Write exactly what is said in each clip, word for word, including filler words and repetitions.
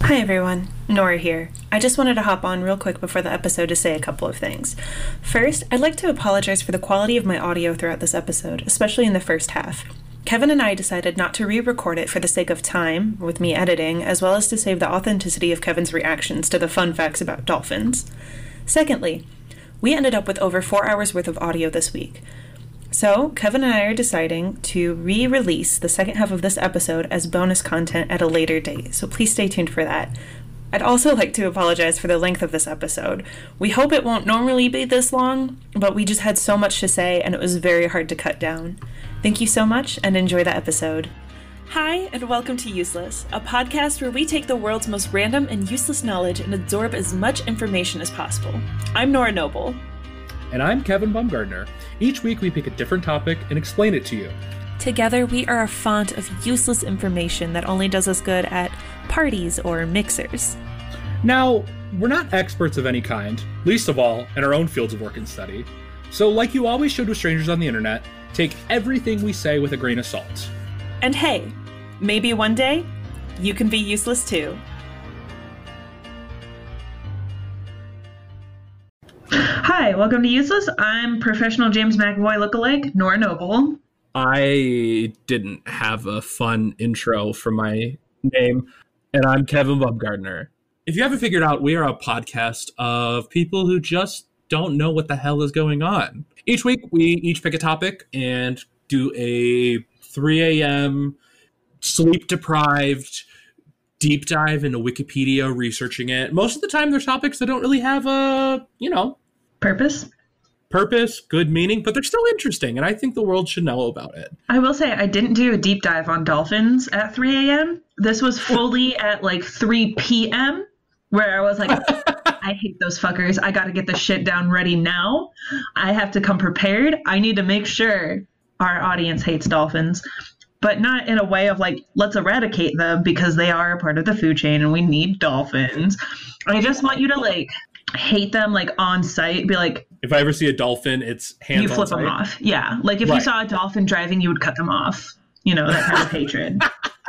Hi everyone, Nora here. I just wanted to hop on real quick before the episode to say a couple of things. First, I'd like to apologize for the quality of my audio throughout this episode, especially in the first half. Kevin and I decided not to re-record it for the sake of time, with me editing, as well as to save the authenticity of Kevin's reactions to the fun facts about dolphins. Secondly, we ended up with over four hours worth of audio this week. So, Kevin and I are deciding to re-release the second half of this episode as bonus content at a later date, so please stay tuned for that. I'd also like to apologize for the length of this episode. We hope it won't normally be this long, but we just had so much to say and it was very hard to cut down. Thank you so much and enjoy the episode. Hi, and welcome to Useless, a podcast where we take the world's most random and useless knowledge and absorb as much information as possible. I'm Nora Noble. And I'm Kevin Baumgartner. Each week we pick a different topic and explain it to you. Together we are a font of useless information that only does us good at parties or mixers. Now, we're not experts of any kind, least of all in our own fields of work and study. So like you always should with strangers on the internet, take everything we say with a grain of salt. And hey, maybe one day, you can be useless too. Hi, welcome to Useless. I'm professional James McAvoy lookalike, Nora Noble. I didn't have a fun intro for my name, and I'm Kevin Baumgartner. If you haven't figured out, we are a podcast of people who just don't know what the hell is going on. Each week, we each pick a topic and do a three a.m. sleep-deprived deep dive into Wikipedia, researching it. Most of the time, there's topics that don't really have a, you know, Purpose? Purpose, good meaning, but they're still interesting, and I think the world should know about it. I will say, I didn't do a deep dive on dolphins at three a.m. This was fully at like three p.m., where I was like, I hate those fuckers. I got to get the shit down ready now. I have to come prepared. I need to make sure our audience hates dolphins, but not in a way of like, let's eradicate them because they are a part of the food chain and we need dolphins. I just want you to like hate them like on sight. Be like, if I ever see a dolphin, it's hands you on flip sight. them off. Yeah, like if right. you saw a dolphin driving, you would cut them off. You know, that kind of hatred.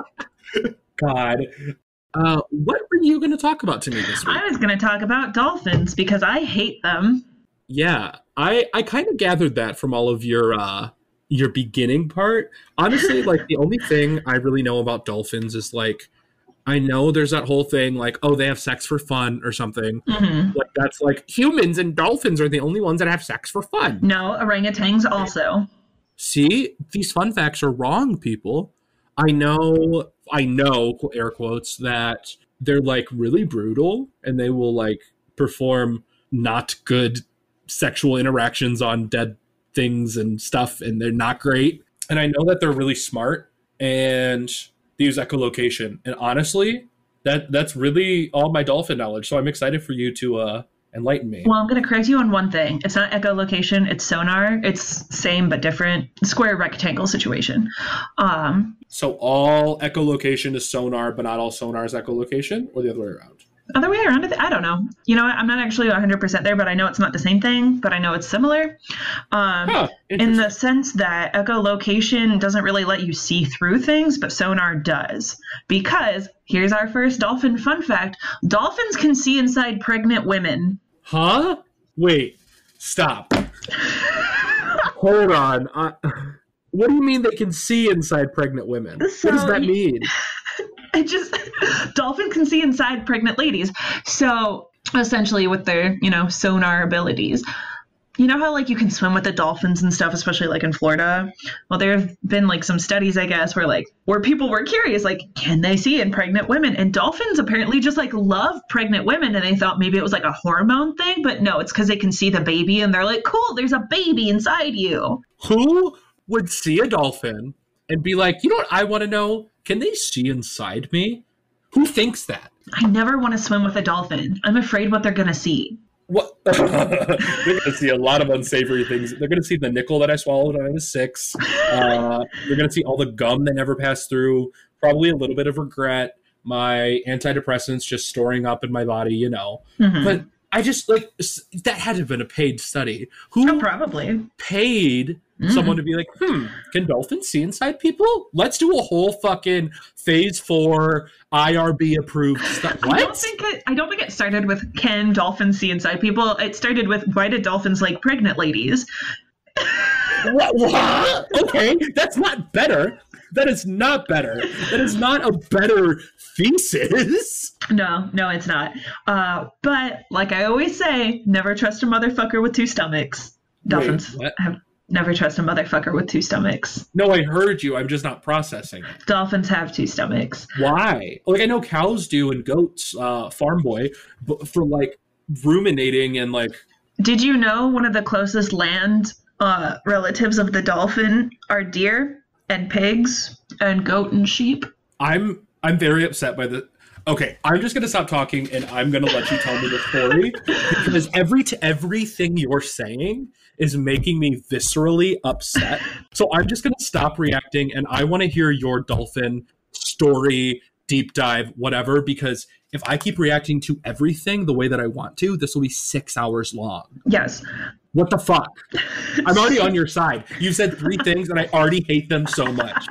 God. Uh, what were you going to talk about to me this week? I was going to talk about dolphins because I hate them. Yeah, I, I kind of gathered that from all of your uh, your beginning part. Honestly, like the only thing I really know about dolphins is like, I know there's that whole thing like, oh, they have sex for fun or something. Mm-hmm. Like that's like humans and dolphins are the only ones that have sex for fun. No, orangutans also. See, these fun facts are wrong, people. I know, I know, air quotes, that they're like really brutal and they will like perform not good sexual interactions on dead things and stuff, and they're not great. And I know that they're really smart and they use echolocation. And honestly, that that's really all my dolphin knowledge. So I'm excited for you to uh, enlighten me. Well, I'm going to correct you on one thing. It's not echolocation, it's sonar. It's same but different. Square rectangle situation. Um, so all echolocation is sonar, but not all sonar is echolocation, or the other way around? Other way around, I don't know. You know what? I'm not actually one hundred percent there, but I know it's not the same thing, but I know it's similar. Um, huh, in the sense that echolocation doesn't really let you see through things, but sonar does. Because, here's our first dolphin fun fact, dolphins can see inside pregnant women. Huh? Wait, stop. Hold on. Uh, what do you mean they can see inside pregnant women? So, what does that mean? I just, dolphins can see inside pregnant ladies. So essentially with their, you know, sonar abilities, you know how like you can swim with the dolphins and stuff, especially like in Florida? Well, there have been like some studies, I guess, where like, where people were curious, like, can they see in pregnant women? And dolphins apparently just like love pregnant women. And they thought maybe it was like a hormone thing, but no, it's because they can see the baby and they're like, cool, there's a baby inside you. Who would see a dolphin and be like, you know what I want to know? Can they see inside me? Who thinks that? I never want to swim with a dolphin. I'm afraid what they're going to see. What? They're going to see a lot of unsavory things. They're going to see the nickel that I swallowed when I was six. Uh, they're going to see all the gum that never passed through. Probably a little bit of regret. My antidepressants just storing up in my body, you know. Mm-hmm. But I just, like, that had to have been a paid study. Who oh, probably paid Mm. Someone to be like, hmm, can dolphins see inside people? Let's do a whole fucking phase four I R B approved stuff. What? I don't think it, I don't think it started with can dolphins see inside people. It started with why did dolphins like pregnant ladies? What? What? Okay, that's not better. That is not better. That is not a better thesis. No, no, it's not. Uh, but like I always say, never trust a motherfucker with two stomachs. Dolphins Wait, have never trust a motherfucker with two stomachs. No, I heard you. I'm just not processing it. Dolphins have two stomachs. Why? Like I know cows do and goats, uh, farm boy, but for like ruminating and like. Did you know one of the closest land uh, relatives of the dolphin are deer? And pigs and goat and sheep. I'm I'm very upset by the. Okay, I'm just gonna stop talking and I'm gonna let you tell me the story because every t- everything you're saying is making me viscerally upset. So I'm just gonna stop reacting and I want to hear your dolphin story, deep dive, whatever. Because if I keep reacting to everything the way that I want to, this will be six hours long. Yes. What the fuck? I'm already on your side. You said three things and I already hate them so much.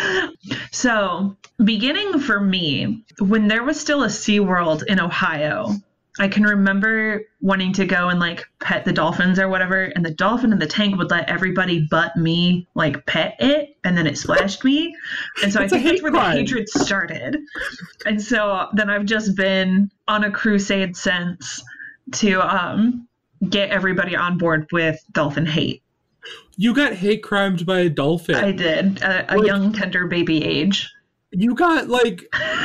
So, beginning for me, when there was still a SeaWorld in Ohio, I can remember wanting to go and like pet the dolphins or whatever, and the dolphin in the tank would let everybody but me like pet it, and then it splashed me. And so I think that's where the hatred started. And so then I've just been on a crusade since to um get everybody on board with dolphin hate. You got hate crimed by a dolphin. I did. A, a like, young, tender baby age. You got like...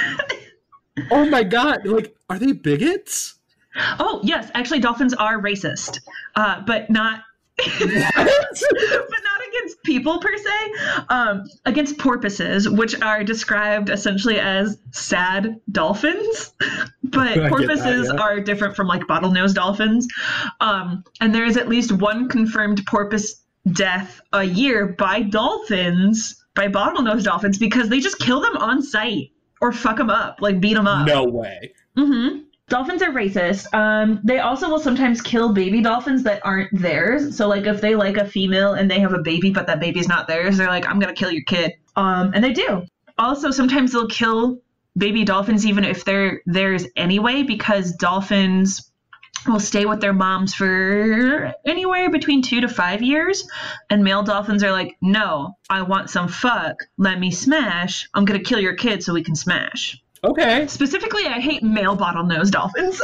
oh my god. Like, are they bigots? Oh, yes. Actually, dolphins are racist. Uh, but not... but not against people, per se. Um, against porpoises, which are described essentially as sad dolphins. But porpoises that, yeah. are different from like bottlenose dolphins. Um, and there is at least one confirmed porpoise death a year by dolphins, by bottlenose dolphins, because they just kill them on sight or fuck them up, like beat them up. No way. Mm-hmm. Dolphins are racist. Um, they also will sometimes kill baby dolphins that aren't theirs. So like if they like a female and they have a baby, but that baby's not theirs, they're like, I'm going to kill your kid. Um, and they do. Also, sometimes they'll kill baby dolphins even if they're theirs anyway, because dolphins will stay with their moms for anywhere between two to five years. And male dolphins are like, no, I want some fuck. Let me smash. I'm going to kill your kid so we can smash. Okay. Specifically, I hate male bottlenose dolphins.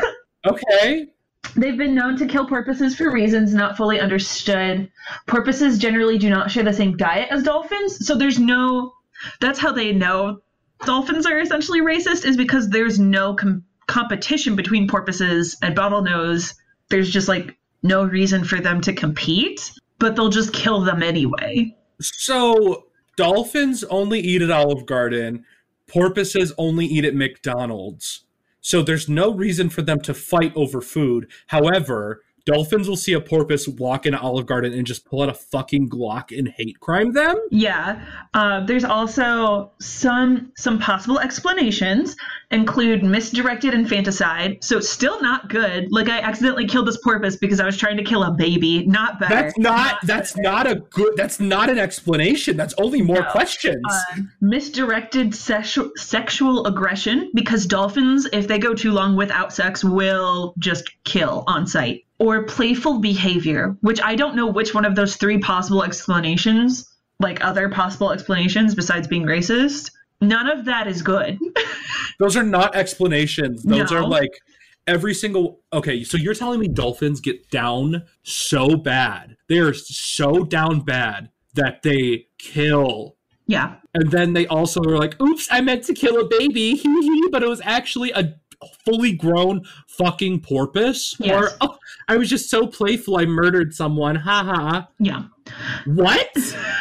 Okay. They've been known to kill porpoises for reasons not fully understood. Porpoises generally do not share the same diet as dolphins, so there's no... That's how they know dolphins are essentially racist, is because there's no com- competition between porpoises and bottlenose. There's just, like, no reason for them to compete, but they'll just kill them anyway. So, dolphins only eat at Olive Garden. Porpoises only eat at McDonald's. So there's no reason for them to fight over food. However, dolphins will see a porpoise walk in Olive Garden and just pull out a fucking Glock and hate crime them? Yeah. Uh, there's also some some possible explanations include misdirected infanticide. So it's still not good. Like I accidentally killed this porpoise because I was trying to kill a baby. Not better. That's not, not that's better. not a good, that's not an explanation. That's only more no. questions. Uh, misdirected sexual, sexual aggression, because dolphins, if they go too long without sex, will just kill on sight. Or playful behavior, which I don't know which one of those three possible explanations, like other possible explanations besides being racist, none of that is good. Those are not explanations. Those no. are like every single... Okay, so you're telling me dolphins get down so bad. They are so down bad that they kill. Yeah. And then they also are like, oops, I meant to kill a baby, but it was actually a fully grown fucking porpoise. Yes. Or, oh, I was just so playful, I murdered someone. Ha ha. Yeah. What?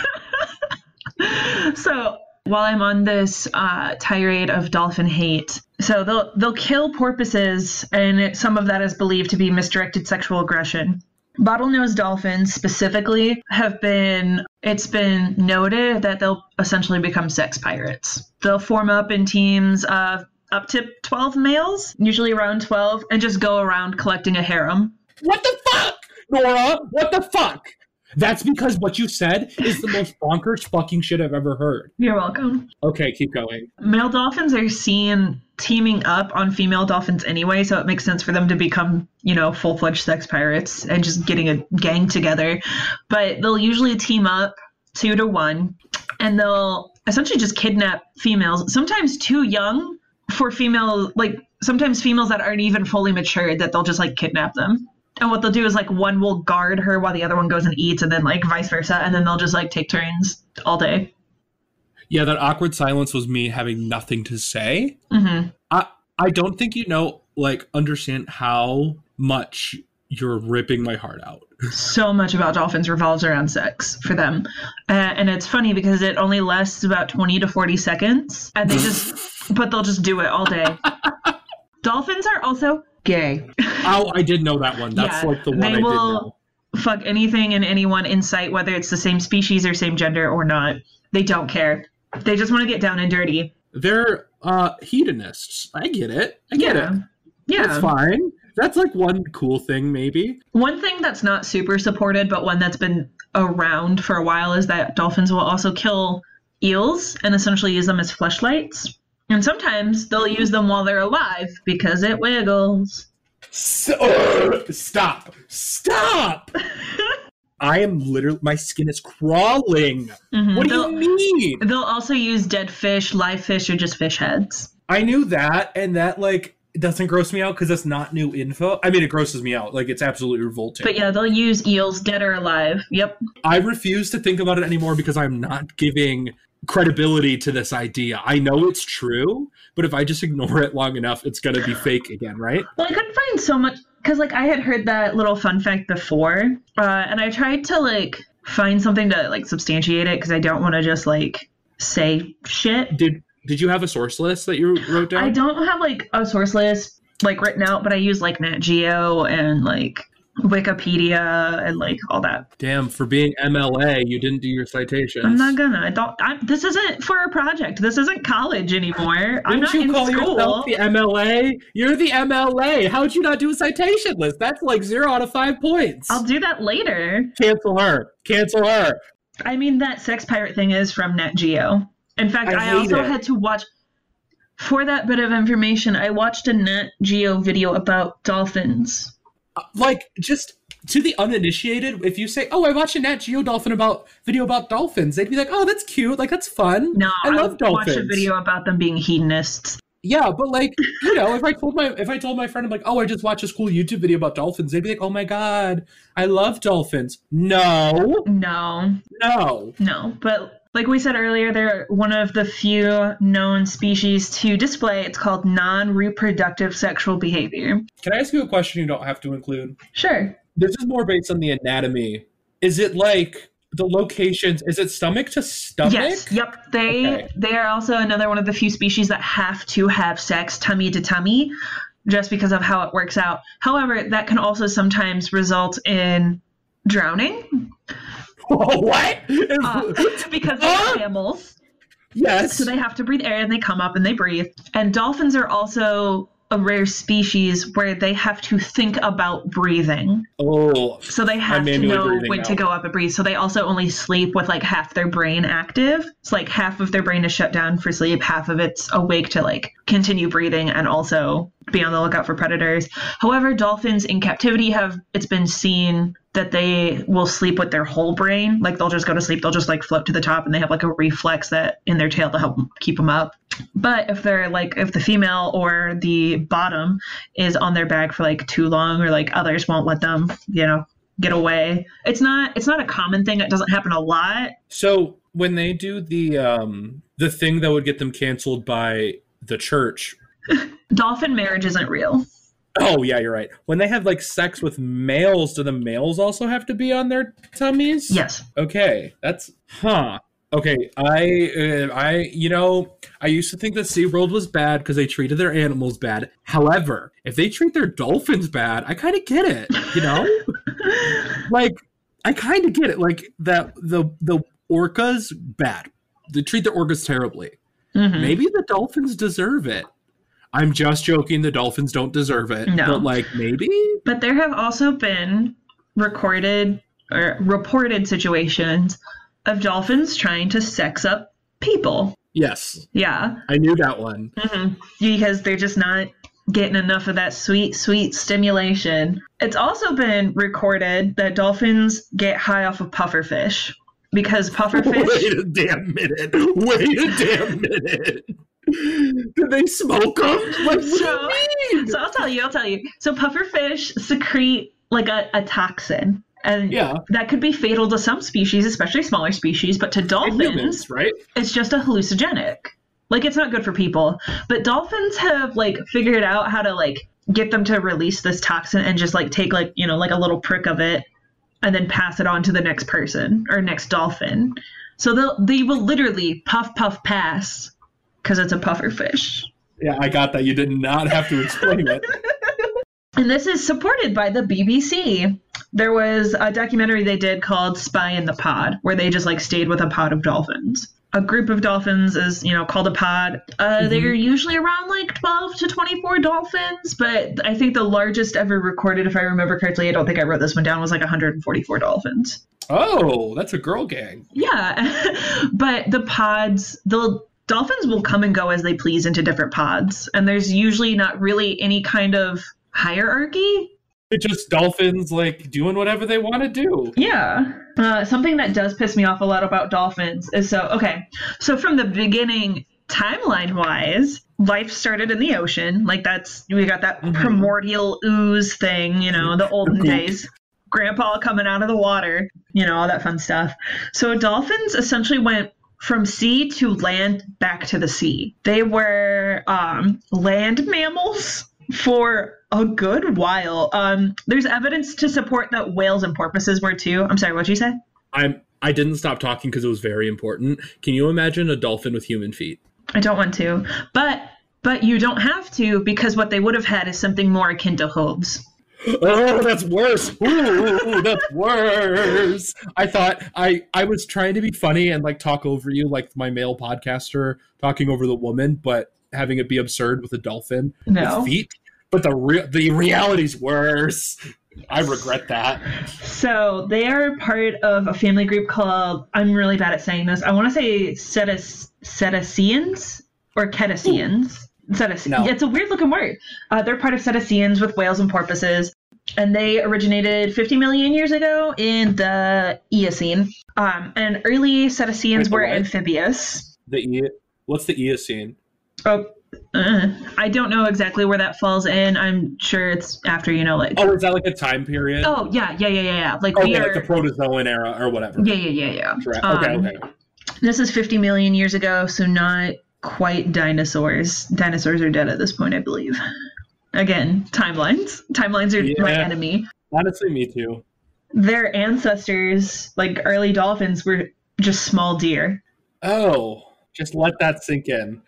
So while I'm on this uh, tirade of dolphin hate, so they'll they'll kill porpoises, and it, some of that is believed to be misdirected sexual aggression. Bottlenose dolphins specifically have been, it's been noted that they'll essentially become sex pirates. They'll form up in teams of up to twelve males, usually around twelve, and just go around collecting a harem. What the fuck, Nora? What the fuck? That's because what you said is the most bonkers fucking shit I've ever heard. You're welcome. Okay, keep going. Male dolphins are seen teaming up on female dolphins anyway, so it makes sense for them to become, you know, full-fledged sex pirates and just getting a gang together. But they'll usually team up two to one, and they'll essentially just kidnap females, sometimes too young for female, like sometimes females that aren't even fully matured, that they'll just like kidnap them. And what they'll do is like one will guard her while the other one goes and eats, and then like vice versa, and then they'll just like take turns all day. Yeah, that awkward silence was me having nothing to say. Mm-hmm. I I don't think you know, like, understand how much you're ripping my heart out. So much about dolphins revolves around sex for them. Uh, and it's funny because it only lasts about twenty to forty seconds, and they just, but they'll just do it all day. Dolphins are also gay. Oh, I did know that one. That's yeah, like the one I did know. They will fuck anything and anyone in sight, whether it's the same species or same gender or not. They don't care. They just want to get down and dirty. They're uh, hedonists. I get it. I get yeah. it. Yeah. That's fine. That's like one cool thing, maybe. One thing that's not super supported, but one that's been around for a while, is that dolphins will also kill eels and essentially use them as fleshlights. And sometimes they'll use them while they're alive because it wiggles. So, uh, stop. Stop! I am literally, my skin is crawling. Mm-hmm. What do they'll, you mean? They'll also use dead fish, live fish, or just fish heads. I knew that, and that, like, doesn't gross me out because it's not new info. I mean, it grosses me out. Like, it's absolutely revolting. But yeah, they'll use eels, dead or alive. Yep. I refuse to think about it anymore because I'm not giving credibility to this idea. I know it's true, but if I just ignore it long enough, it's going to be fake again, right? Well, I couldn't find so much, because, like, I had heard that little fun fact before, uh, and I tried to, like, find something to, like, substantiate it, because I don't want to just, like, say shit. Did Did you have a source list that you wrote down? I don't have, like, a source list, like, written out, but I use, like, Nat Geo and, like, Wikipedia and, like, all that. Damn, for being M L A, you didn't do your citations. I'm not gonna. I don't. I, this isn't for a project. This isn't college anymore. Didn't I'm not you in call school. yourself the M L A? You're the M L A. How'd you not do a citation list? That's like zero out of five points. I'll do that later. Cancel her. Cancel her. I mean, that sex pirate thing is from Nat Geo. In fact, I, I also it. had to watch, for that bit of information, I watched a Nat Geo video about dolphins. Uh, like, just to the uninitiated, if you say, oh, I watched a Nat Geo dolphin about video about dolphins, they'd be like, oh, that's cute. Like, that's fun. No, I love I dolphins. Watched a video about them being hedonists. Yeah, but like, you know, if I told my if I told my friend, I'm like, oh, I just watched this cool YouTube video about dolphins, they'd be like, oh my god, I love dolphins. No. No. No. No. But like we said earlier, they're one of the few known species to display, it's called non-reproductive sexual behavior. Can I ask you a question you don't have to include? Sure. This is more based on the anatomy. Is it like the locations, is it stomach to stomach? Yes. Yep. They okay. they are also another one of the few species that have to have sex tummy to tummy, just because of how it works out. However, that can also sometimes result in drowning. What? Uh, because they're mammals. Yes. So they have to breathe air and they come up and they breathe. And dolphins are also a rare species where they have to think about breathing. Oh. So they have to know when now. to go up and breathe. So they also only sleep with like half their brain active. It's like half of their brain is shut down for sleep, half of it's awake to like continue breathing and also be on the lookout for predators. However, dolphins in captivity have, it's been seen that they will sleep with their whole brain. Like they'll just go to sleep, they'll just like float to the top and they have like a reflex that in their tail to help keep them up. But if they're like, if the female or the bottom is on their back for like too long, or like others won't let them, you know, get away. It's not, it's not a common thing. It doesn't happen a lot. So when they do the, um, the thing that would get them canceled by the church. Dolphin marriage isn't real. Oh, yeah, you're right. When they have, like, sex with males, do the males also have to be on their tummies? Yes. Okay, that's... Huh. Okay, I, uh, I, you know, I used to think that SeaWorld was bad because they treated their animals bad. However, if they treat their dolphins bad, I kind of get it, you know? Like, I kind of get it. Like, that the, the orcas, bad. They treat the orcas terribly. Mm-hmm. Maybe the dolphins deserve it. I'm just joking. The dolphins don't deserve it. No. But, like, maybe? But there have also been recorded or reported situations of dolphins trying to sex up people. Yes. Yeah. I knew that one. Mm-hmm. Because they're just not getting enough of that sweet, sweet stimulation. It's also been recorded that dolphins get high off of pufferfish because pufferfish... Wait a damn minute. Wait a damn minute. Did they smoke them? Like, what so, do you mean? So I'll tell you, I'll tell you. So pufferfish secrete like a, a toxin. And yeah. that could be fatal to some species, especially smaller species, but to dolphins, humans, right? It's just a hallucinogenic. Like, it's not good for people. But dolphins have, like, figured out how to, like, get them to release this toxin and just, like, take, like, you know, like a little prick of it and then pass it on to the next person or next dolphin. So they'll, they will literally puff, puff, pass because it's a puffer fish. Yeah, I got that. You did not have to explain it. And this is supported by the B B C. There was a documentary they did called Spy in the Pod, where they just like stayed with a pod of dolphins. A group of dolphins is, you know, called a pod. Uh, mm-hmm. They're usually around like twelve to twenty-four dolphins, but I think the largest ever recorded, if I remember correctly, I don't think I wrote this one down, was like one hundred forty-four dolphins. Oh, that's a girl gang. Yeah, but the pods, the dolphins will come and go as they please into different pods, and there's usually not really any kind of hierarchy. It's just dolphins, like, doing whatever they want to do. Yeah. Uh, something that does piss me off a lot about dolphins is so, okay, so from the beginning, timeline-wise, life started in the ocean. Like, that's, we got that mm-hmm. primordial ooze thing, you know, the olden days. Grandpa coming out of the water, you know, all that fun stuff. So dolphins essentially went from sea to land back to the sea. They were um, land mammals for a good while. Um, there's evidence to support that whales and porpoises were too. I'm sorry, what'd you say? I'm, I didn't stop talking because it was very important. Can you imagine a dolphin with human feet? I don't want to, but but you don't have to, because what they would have had is something more akin to hooves. Oh, that's worse. Ooh, that's worse. I thought I, I was trying to be funny and like talk over you like my male podcaster talking over the woman, but having it be absurd with a dolphin no. with feet. But the re- the reality's worse. I regret that. So they are part of a family group called, I'm really bad at saying this, I want to say Cetas- Cetaceans or Cetaceans. Cetas- no. It's a weird looking word. Uh, they're part of Cetaceans with whales and porpoises, and they originated fifty million years ago in the Eocene. Um, and early Cetaceans were amphibious. The e- What's the Eocene? Oh, Uh, I don't know exactly where that falls in. I'm sure it's after, you know, like... Oh, is that like a time period? Oh, yeah, yeah, yeah, yeah, yeah. Like, okay, we are... like the Protozoan era or whatever. Yeah, yeah, yeah, yeah. Correct. Um, okay, okay. This is fifty million years ago, so not quite dinosaurs. Dinosaurs are dead at this point, I believe. Again, timelines. Timelines are yeah. my enemy. Honestly, me too. Their ancestors, like early dolphins, were just small deer. Oh, just let that sink in.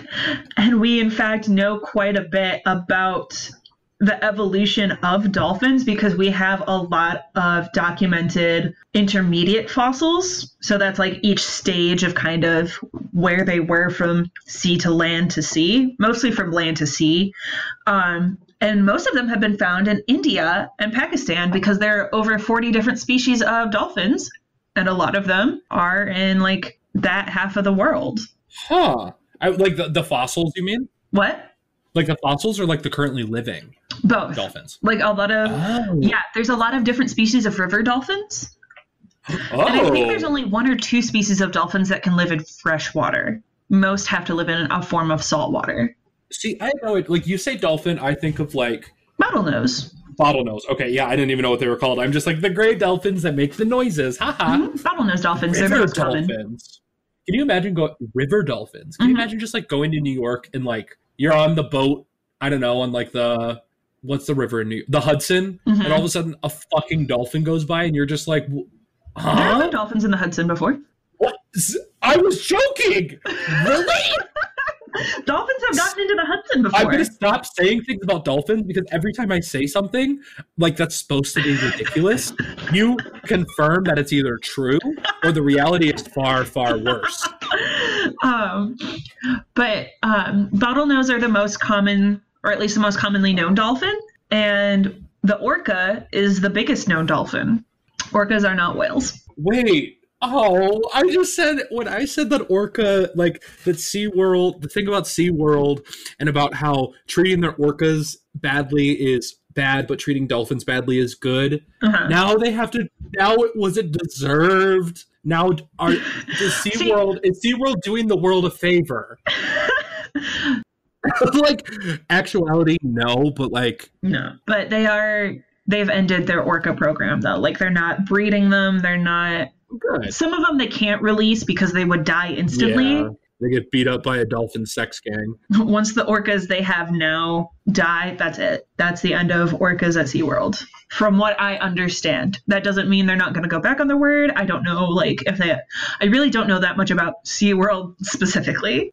And we, in fact, know quite a bit about the evolution of dolphins because we have a lot of documented intermediate fossils. So that's like each stage of kind of where they were from sea to land to sea, mostly from land to sea. Um, and most of them have been found in India and Pakistan because there are over forty different species of dolphins. And a lot of them are in like that half of the world. Huh. I, like the, the fossils, you mean? What? Like the fossils or like the currently living Both. dolphins? Like a lot of, oh. yeah, there's a lot of different species of river dolphins. Oh. And I think there's only one or two species of dolphins that can live in fresh water. Most have to live in a form of salt water. See, I know it. Like you say dolphin, I think of like... Bottlenose. Bottlenose. Okay, yeah, I didn't even know what they were called. I'm just like the gray dolphins that make the noises. Haha. Mm-hmm. Bottlenose dolphins. River They're dolphins. Common. Can you imagine going river dolphins? Can mm-hmm. you imagine just like going to New York and like you're on the boat, I don't know, on like the what's the river in New York? The Hudson, mm-hmm. and all of a sudden a fucking dolphin goes by and you're just like, huh? There have been dolphins in the Hudson before. What? I was joking. Really? Dolphins have gotten into the Hudson before. I'm going to stop saying things about dolphins because every time I say something like that's supposed to be ridiculous, you confirm that it's either true or the reality is far, far worse. Um, but um, bottlenose are the most common, or at least the most commonly known dolphin. And the orca is the biggest known dolphin. Orcas are not whales. Wait. Oh, I just said, when I said that orca, like, that SeaWorld, the thing about SeaWorld and about how treating their orcas badly is bad, but treating dolphins badly is good. Uh-huh. Now they have to, now was it deserved? Now are, does SeaWorld, is SeaWorld doing the world a favor? Like, actuality, no, but like. No, but they are, they've ended their orca program though. Like, they're not breeding them, they're not. Good. Some of them they can't release because they would die instantly. Yeah, they get beat up by a dolphin sex gang. Once the orcas they have now die, that's it. That's the end of orcas at SeaWorld. From what I understand. That doesn't mean they're not going to go back on their word. I don't know, like, if they... I really don't know that much about SeaWorld specifically.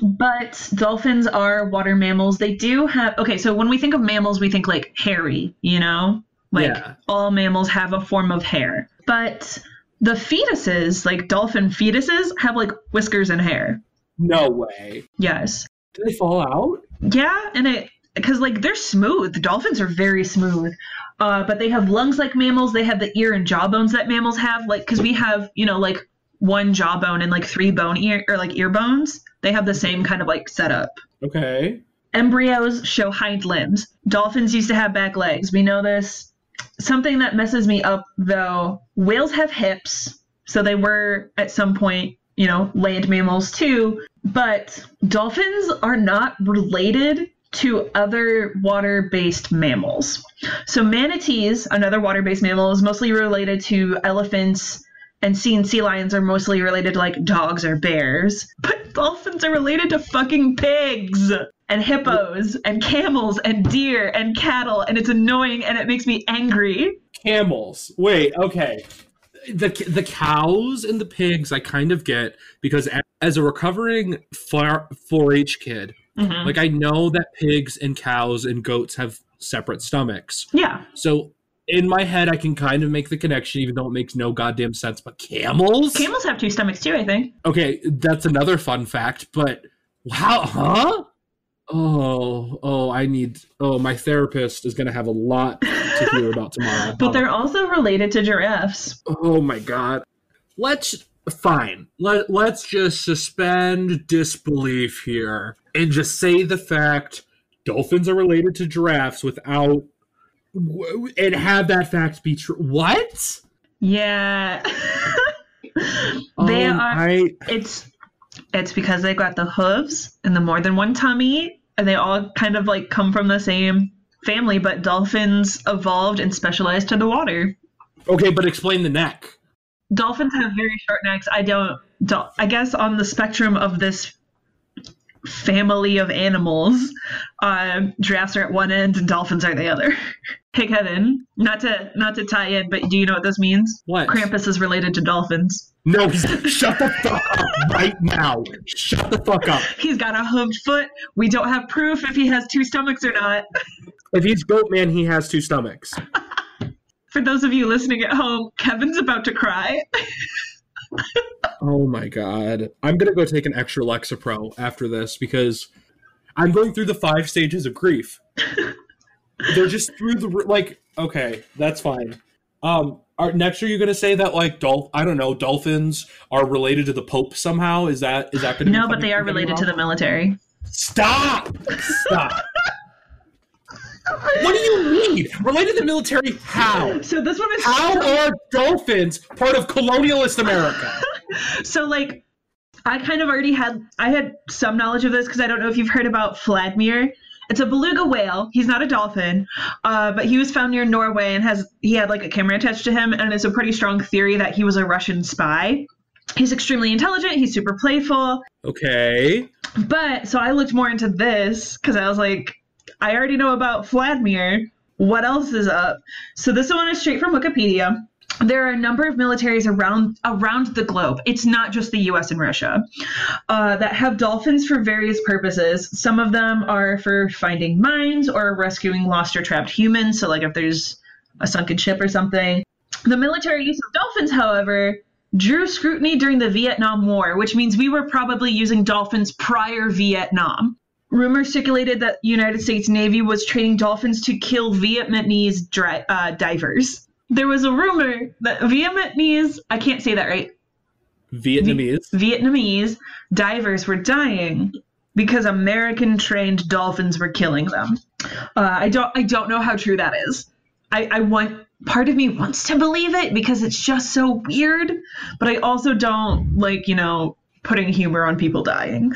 But dolphins are water mammals. They do have... Okay, so when we think of mammals, we think, like, hairy, you know? Like, yeah. All mammals have a form of hair. But... the fetuses, like dolphin fetuses, have like whiskers and hair. No way. Yes. Do they fall out? Yeah, and it because like they're smooth. The dolphins are very smooth, uh, but they have lungs like mammals. They have the ear and jaw bones that mammals have. Like because we have you know like one jawbone and like three bone ear or like ear bones. They have the same kind of like setup. Okay. Embryos show hind limbs. Dolphins used to have back legs. We know this. Something that messes me up, though, whales have hips, so they were, at some point, you know, land mammals too, but dolphins are not related to other water-based mammals. So manatees, another water-based mammal, is mostly related to elephants, and sea and sea lions are mostly related to, like, dogs or bears, but dolphins are related to fucking pigs! And hippos, and camels, and deer, and cattle, and it's annoying, and it makes me angry. Camels. Wait, okay. The the cows and the pigs I kind of get, because as a recovering four H kid, mm-hmm. like I know that pigs and cows and goats have separate stomachs. Yeah. So in my head, I can kind of make the connection, even though it makes no goddamn sense. But camels? Camels have two stomachs too, I think. Okay, that's another fun fact, but how, huh? Oh, oh, I need, oh, my therapist is going to have a lot to hear about tomorrow. But they're also related to giraffes. Oh my God. Let's, fine. Let, let's just suspend disbelief here and just say the fact dolphins are related to giraffes without, and have that fact be true. What? Yeah. They um, are, I, it's, It's because they got the hooves and the more than one tummy, and they all kind of like come from the same family, but dolphins evolved and specialized to the water. Okay, but explain the neck. Dolphins have very short necks. I don't, don't I guess on the spectrum of this family of animals, uh, giraffes are at one end and dolphins are the other. Hey Kevin, not to not to tie in, but do you know what this means? What? Krampus is related to dolphins. No, shut the fuck up right now. Shut the fuck up. He's got a hooved foot. We don't have proof if he has two stomachs or not. If he's Goat Man, he has two stomachs. For those of you listening at home, Kevin's about to cry. Oh my God. I'm going to go take an extra Lexapro after this because I'm going through the five stages of grief. They're just through the, like, okay, that's fine. Um, are, next, are you going to say that, like, dolph- I don't know, dolphins are related to the Pope somehow? Is that is that going to No, but they are related to the military. Stop! Stop! What do you mean? Related to the military? How? So this one is How are dolphins part of colonialist America? So, like, I kind of already had, I had some knowledge of this because I don't know if you've heard about Vladimir. It's a beluga whale. He's not a dolphin, uh, but he was found near Norway and has he had like a camera attached to him, and it's a pretty strong theory that he was a Russian spy. He's extremely intelligent. He's super playful. Okay. But so I looked more into this because I was like, I already know about Vladimir. What else is up? So this one is straight from Wikipedia. There are a number of militaries around around the globe. It's not just the U S and Russia uh, that have dolphins for various purposes. Some of them are for finding mines or rescuing lost or trapped humans. So like if there's a sunken ship or something. The military use of dolphins, however, drew scrutiny during the Vietnam War, which means we were probably using dolphins prior Vietnam. Rumors circulated that the United States Navy was training dolphins to kill Vietnamese dri- uh, divers. there was a rumor that Vietnamese, I can't say that right. Vietnamese. V- Vietnamese divers were dying because American trained dolphins were killing them. Uh, I don't I don't know how true that is. I, I want part of me wants to believe it because it's just so weird, but I also don't like, you know, putting humor on people dying.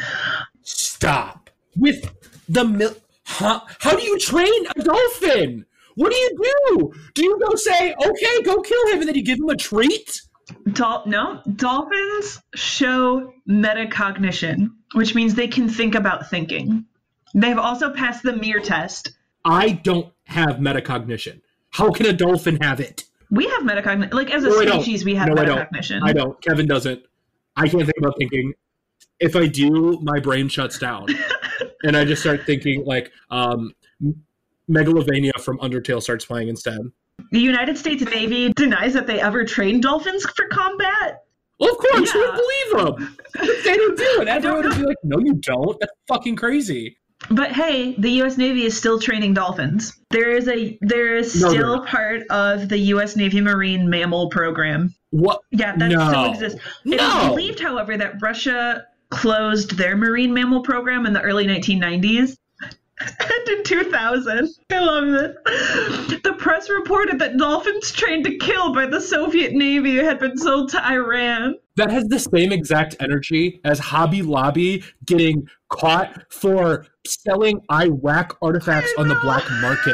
Stop with the mil- huh? How do you train a dolphin? What do you do? Do you go say, okay, go kill him, and then you give him a treat? Dol- no, dolphins show metacognition, which means they can think about thinking. They've also passed the Mir test. I don't have metacognition. How can a dolphin have it? We have metacognition. Like, as a no, species, we have no, metacognition. I don't. I don't. Kevin doesn't. I can't think about thinking. If I do, my brain shuts down. And I just start thinking, like, um, Megalovania from Undertale starts playing instead. The United States Navy denies that they ever trained dolphins for combat. Well, of course, yeah. who would believe them? They don't do it. Everyone would be like, no, you don't. That's fucking crazy. But hey, the U S Navy is still training dolphins. There is a there is no, still part of the U S Navy Marine Mammal Program. What? Yeah, that no. still exists. It no. is believed, however, that Russia closed their marine mammal program in the early nineteen nineties. And in two thousand, I love it. The press reported that dolphins trained to kill by the Soviet Navy had been sold to Iran. That has the same exact energy as Hobby Lobby getting caught for selling Iraq artifacts on the black market.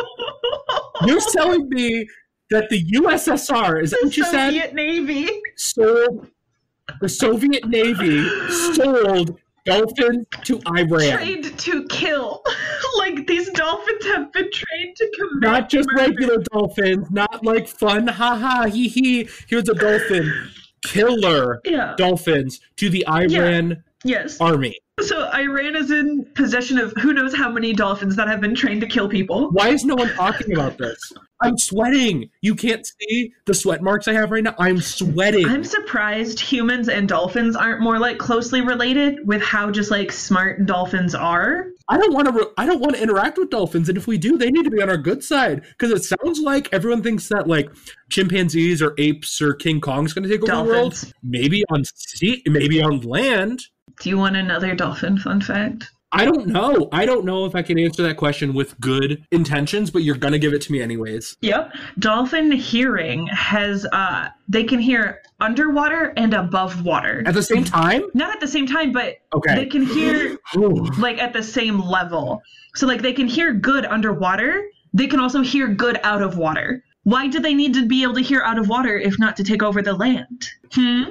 You're telling me that the U S S R, is that the what you Soviet said? Soviet Navy. Sold, the Soviet Navy sold dolphins to Iran. Trained to kill. Like, these dolphins have been trained to commit Not just murder. regular dolphins, not like fun, haha, hee hee. Here's a dolphin. Killer yeah. dolphins to the Iran yeah. yes. army. So Iran is in possession of who knows how many dolphins that have been trained to kill people. Why is no one talking about this? I'm sweating. You can't see the sweat marks I have right now. I'm sweating. I'm surprised humans and dolphins aren't more like closely related with how just like smart dolphins are. I don't want to. Re- I don't want to interact with dolphins, and if we do, they need to be on our good side because it sounds like everyone thinks that like chimpanzees or apes or King Kong's going to take over dolphins. the world. Maybe on sea, maybe on land. Do you want another dolphin fun fact? I don't know. I don't know if I can answer that question with good intentions, but you're going to give it to me anyways. Yep. Dolphin hearing has, uh, they can hear underwater and above water. At the same time? Not at the same time, but okay. they can hear like at the same level. So like they can hear good underwater. They can also hear good out of water. Why do they need to be able to hear out of water if not to take over the land? Hmm?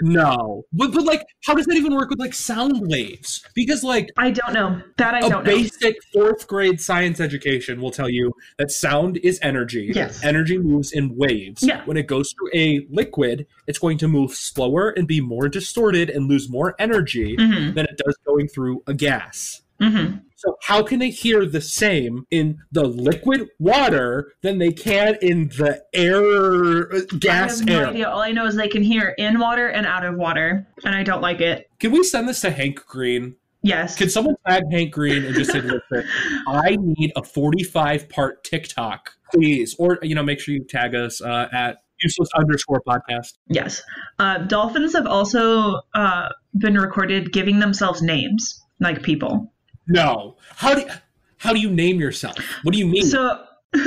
No, but but like, how does that even work with like sound waves? Because like, I don't know that I a don't know. basic fourth grade science education will tell you that sound is energy. Yes, energy moves in waves. Yeah. When it goes through a liquid, it's going to move slower and be more distorted and lose more energy mm-hmm. than it does going through a gas. Mm-hmm. So how can they hear the same in the liquid water than they can in the air, uh, gas I have no air? idea. All I know is they can hear in water and out of water, and I don't like it. Can we send this to Hank Green? Yes. Can someone tag Hank Green and just say, listen, I need a forty-five part TikTok, please. Or, you know, make sure you tag us uh, at useless underscore podcast. Yes. Uh, dolphins have also uh, been recorded giving themselves names, like people. No. How do you, how do you name yourself? What do you mean? So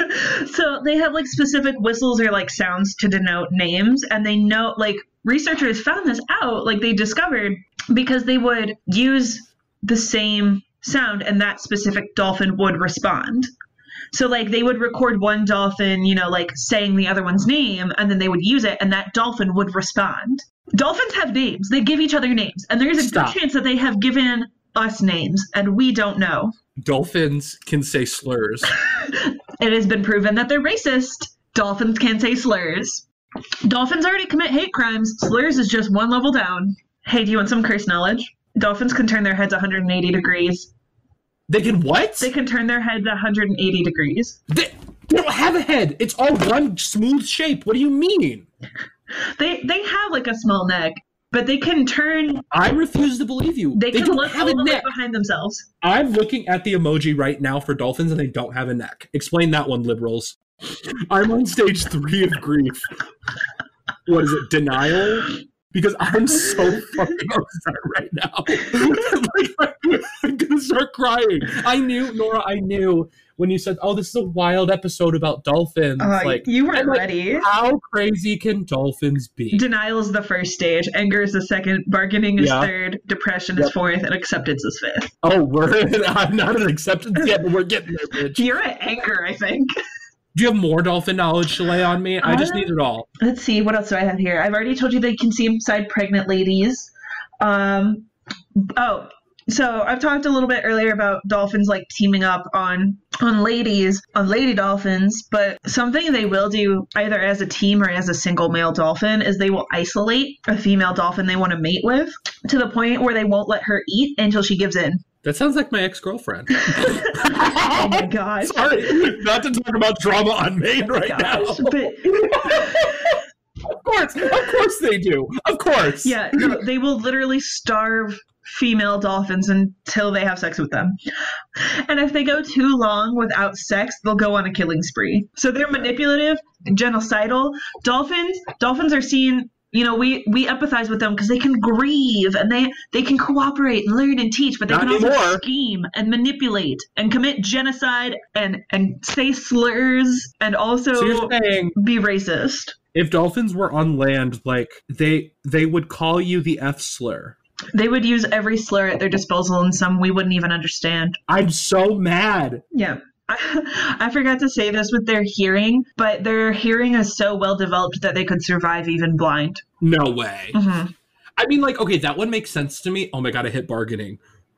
so they have like specific whistles or like sounds to denote names, and they know like researchers found this out, like they discovered because they would use the same sound and that specific dolphin would respond. So like they would record one dolphin, you know, like saying the other one's name, and then they would use it and that dolphin would respond. Dolphins have names. They give each other names, and there's a Stop. good chance that they have given us names and we don't know. Dolphins can say slurs. It has been proven that they're racist. Dolphins can say slurs. Dolphins already commit hate crimes. Slurs is just one level down. Hey, do you want some curse knowledge? Dolphins can turn their heads one hundred eighty degrees. They can what? They can turn their heads one hundred eighty degrees. They, they don't have a head. It's all one smooth shape. What do you mean? They they have like a small neck, but they can turn. I refuse to believe you. They, They can don't look have all a the way neck. behind themselves. I'm looking at the emoji right now for dolphins, and they don't have a neck. Explain that one, liberals. I'm on stage three of grief. What is it? Denial? Because I'm so fucking upset right now. Like, I'm gonna start crying. I knew, Nora, I knew when you said, oh, this is a wild episode about dolphins. Uh, like you weren't like, ready. How crazy can dolphins be? Denial is the first stage. Anger is the second. Bargaining is Yeah. third. Depression Yep. is fourth. And acceptance is fifth. Oh, we're I'm not at acceptance yet, but we're getting there, bitch. You're at anger, I think. Do you have more dolphin knowledge to lay on me? I just Uh, need it all. Let's see. What else do I have here? I've already told you they can see inside pregnant ladies. Um, oh, so I've talked a little bit earlier about dolphins like teaming up on on ladies, on lady dolphins, but something they will do either as a team or as a single male dolphin is they will isolate a female dolphin they want to mate with to the point where they won't let her eat until she gives in. That sounds like my ex-girlfriend. Oh my gosh. Sorry, not to talk about drama on Maine right Gosh, now. but Of course, of course they do. Of course. yeah, no, they will literally starve female dolphins until they have sex with them. And if they go too long without sex, they'll go on a killing spree. So they're manipulative, genocidal. Dolphins, dolphins are seen, you know, we, we empathize with them because they can grieve and they, they can cooperate and learn and teach, but they Not can also anymore. scheme and manipulate and commit genocide and, and say slurs and also So you're saying be racist. if dolphins were on land, like they they would call you the F slur. They would use every slur at their disposal and some we wouldn't even understand. I'm so mad. Yeah. I, I forgot to say this with their hearing, but their hearing is so well developed that they could survive even blind. No way. Mm-hmm. I mean, like, okay, that one makes sense to me. Oh my god, I hit bargaining.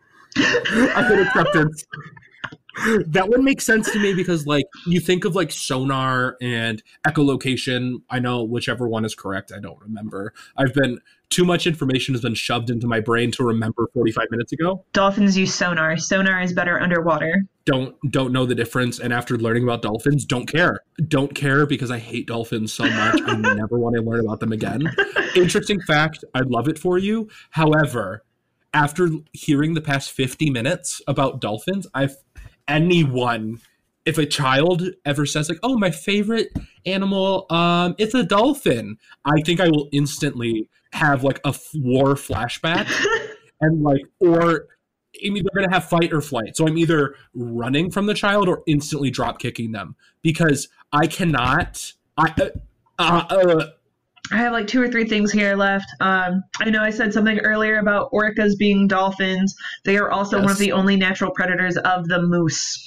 I hit acceptance. That one makes sense to me because, like, you think of, like, sonar and echolocation. I know whichever one is correct. I don't remember. I've been... Too much information has been shoved into my brain to remember forty-five minutes ago. Dolphins use sonar. Sonar is better underwater. Don't don't know the difference. And after learning about dolphins, don't care. Don't care because I hate dolphins so much. I never want to learn about them again. Interesting fact. I'd love it for you. However, after hearing the past fifty minutes about dolphins, I've anyone... If a child ever says, like, oh, my favorite animal, um, it's a dolphin, I think I will instantly have, like, a f- war flashback. And, like, or I'm either going to have fight or flight. So I'm either running from the child or instantly drop kicking them. Because I cannot... I, uh, uh, uh, I have like two or three things here left. Um, I know I said something earlier about orcas being dolphins. They are also Yes. one of the only natural predators of the moose.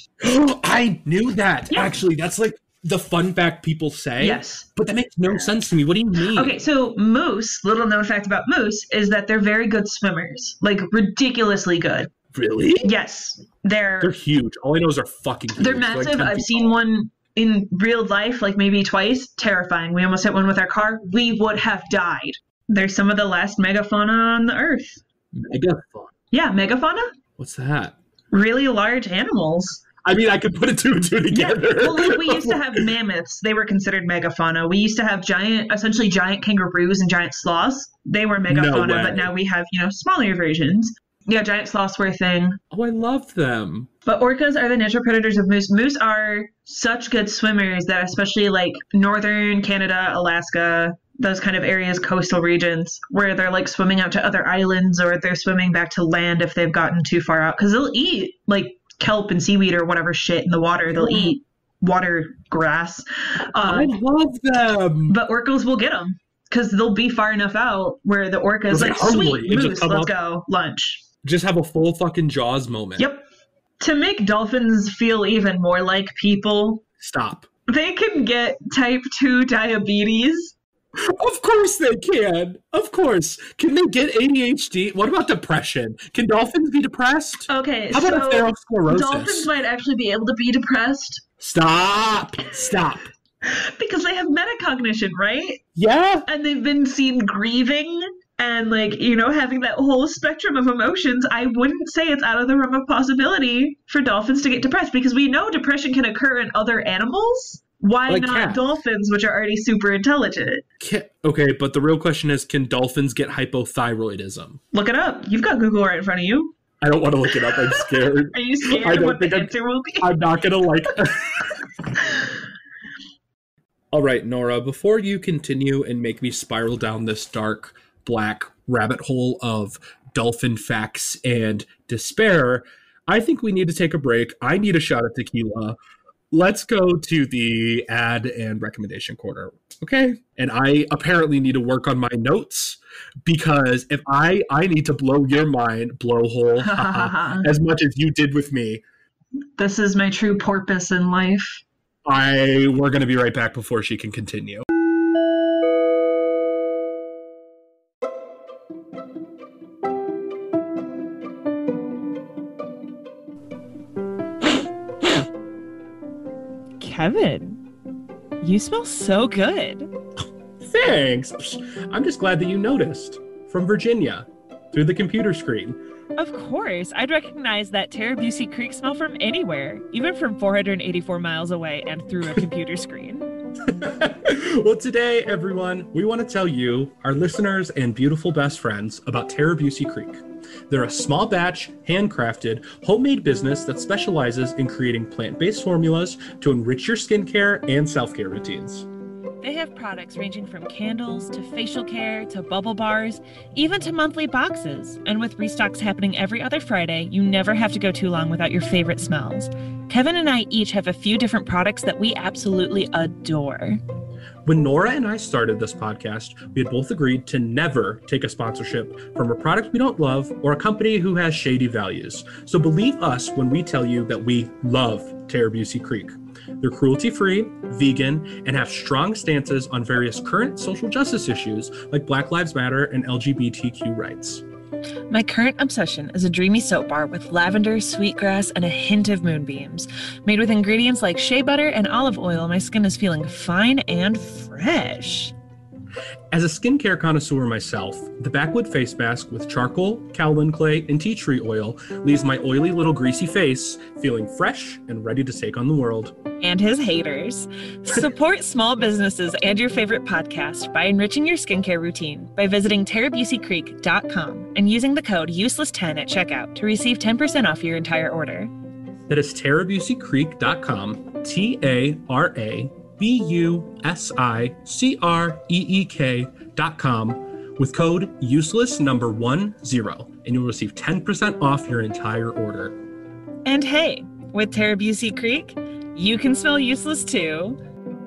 I knew that. Yeah. Actually, that's, like, the fun fact people say. Yes. But that makes no sense to me. What do you mean? Okay, so moose, little known fact about moose, is that they're very good swimmers. Like, ridiculously good. Really? Yes. They're They're huge. All I know is they're fucking huge. they're Like massive. ten I've feet seen tall. one in real life, like maybe twice. Terrifying. We almost hit one with our car. We would have died. They're some of the last megafauna on the earth. Megafauna. Yeah, megafauna? What's that? Really large animals. I mean, I could put it two and two together. Yeah. Well, like we used to have mammoths. They were considered megafauna. We used to have giant, essentially giant kangaroos and giant sloths. They were megafauna, way. but now we have, you know, smaller versions. Yeah, giant sloths were a thing. Oh, I love them. But orcas are the natural predators of moose. Moose are such good swimmers that especially like northern Canada, Alaska, those kind of areas, coastal regions, where they're like swimming out to other islands or they're swimming back to land if they've gotten too far out. Because they'll eat like kelp and seaweed or whatever shit in the water. They'll eat water grass. Uh, I love them. but orcas will get them because they'll be far enough out where the orca's They're like, hungry. sweet, They just moose, come let's up. go, lunch. Just have a full fucking Jaws moment. Yep. To make dolphins feel even more like people, Stop. they can get type two diabetes. Of course they can. Of course. Can they get A D H D? What about depression? Can dolphins be depressed? Okay, How about so atherosclerosis? dolphins might actually be able to be depressed Stop. Stop. because they have metacognition, right? Yeah. And they've been seen grieving and, like, you know, having that whole spectrum of emotions. I wouldn't say it's out of the realm of possibility for dolphins to get depressed because we know depression can occur in other animals. Why Like not cats. dolphins, which are already super intelligent? Can, okay, but the real question is, can dolphins get hypothyroidism? Look it up. You've got Google right in front of you. I don't want to look it up. I'm scared. Are you scared I of don't what the think I'm- answer will be? I'm not going to like... All right, Nora, before you continue and make me spiral down this dark, black rabbit hole of dolphin facts and despair, I think we need to take a break. I need a shot of tequila. Let's go to the ad and recommendation corner, okay? And I apparently need to work on my notes because if I I need to blow your mind, blowhole, as much as you did with me. This is my true purpose in life. I we're going to be right back before she can continue. Kevin, you smell so good. Thanks. I'm just glad that you noticed. From Virginia, through the computer screen. Of course. I'd recognize that Terrabusi Creek smell from anywhere, even from four hundred eighty-four miles away and through a computer screen. Well, today, everyone, we want to tell you, our listeners and beautiful best friends, about Terrabusi Creek. They're a small batch, handcrafted, homemade business that specializes in creating plant-based formulas to enrich your skincare and self-care routines. They have products ranging from candles to facial care to bubble bars, even to monthly boxes. And with restocks happening every other Friday, you never have to go too long without your favorite smells. Kevin and I each have a few different products that we absolutely adore. When Nora and I started this podcast, we had both agreed to never take a sponsorship from a product we don't love or a company who has shady values. So believe us when we tell you that we love Terrabusi Creek. They're cruelty-free, vegan, and have strong stances on various current social justice issues like Black Lives Matter and L G B T Q rights. My current obsession is a dreamy soap bar with lavender, sweetgrass, and a hint of moonbeams. Made with ingredients like shea butter and olive oil, my skin is feeling fine and fresh. As a skincare connoisseur myself, the Backwood face mask with charcoal, kaolin clay, and tea tree oil leaves my oily little greasy face feeling fresh and ready to take on the world. And his haters. Support small businesses and your favorite podcast by enriching your skincare routine by visiting terrabusi creek dot com and using the code useless ten at checkout to receive ten percent off your entire order. That is terrabusi creek dot com, T A R A B U S I C R E E K dot com with code useless number one zero, and you'll receive ten percent off your entire order. And hey, with Terrabusi Creek, you can smell useless too.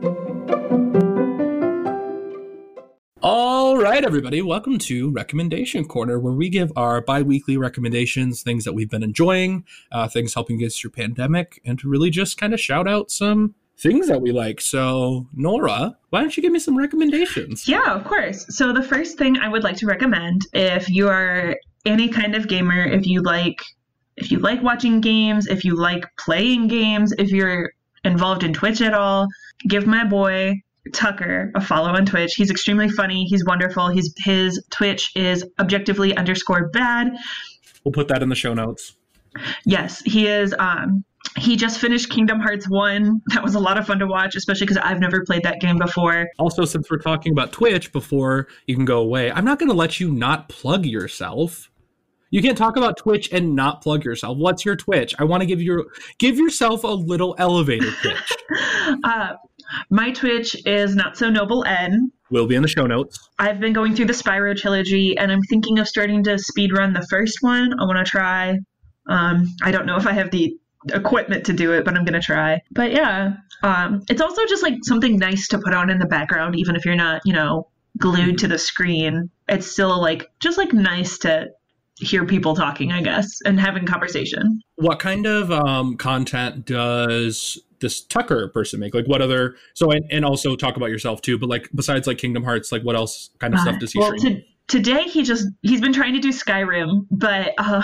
All right, everybody, welcome to Recommendation Corner, where we give our bi-weekly recommendations, things that we've been enjoying, uh, things helping get through pandemic, and to really just kind of shout out some things that we like. So, Nora, why don't you give me some recommendations? Yeah, of course. So the first thing I would like to recommend, if you are any kind of gamer, if you like if you like watching games, if you like playing games, if you're involved in Twitch at all, give my boy Tucker a follow on Twitch. He's extremely funny. He's wonderful. He's his Twitch is objectively underscore bad. We'll put that in the show notes. Yes, he is. Um, he just finished Kingdom Hearts one. That was a lot of fun to watch, especially because I've never played that game before. Also, since we're talking about Twitch, before you can go away, I'm not going to let you not plug yourself. You can't talk about Twitch and not plug yourself. What's your Twitch? I want to give you give yourself a little elevator pitch. uh, my Twitch is Not So Noble N. Will be in the show notes. I've been going through the Spyro trilogy, and I'm thinking of starting to speedrun the first one. I want to try. Um, I don't know if I have the equipment to do it, but I'm going to try. But yeah, um, it's also just like something nice to put on in the background, even if you're not, you know, glued to the screen. It's still like just like nice to hear people talking, I guess, and having conversation. What kind of um, content does this Tucker person make? Like what other, so, and, and also talk about yourself too, but like besides like Kingdom Hearts, like what else kind of uh, stuff does he well, stream? To- Today, he just, he's been trying to do Skyrim, but uh,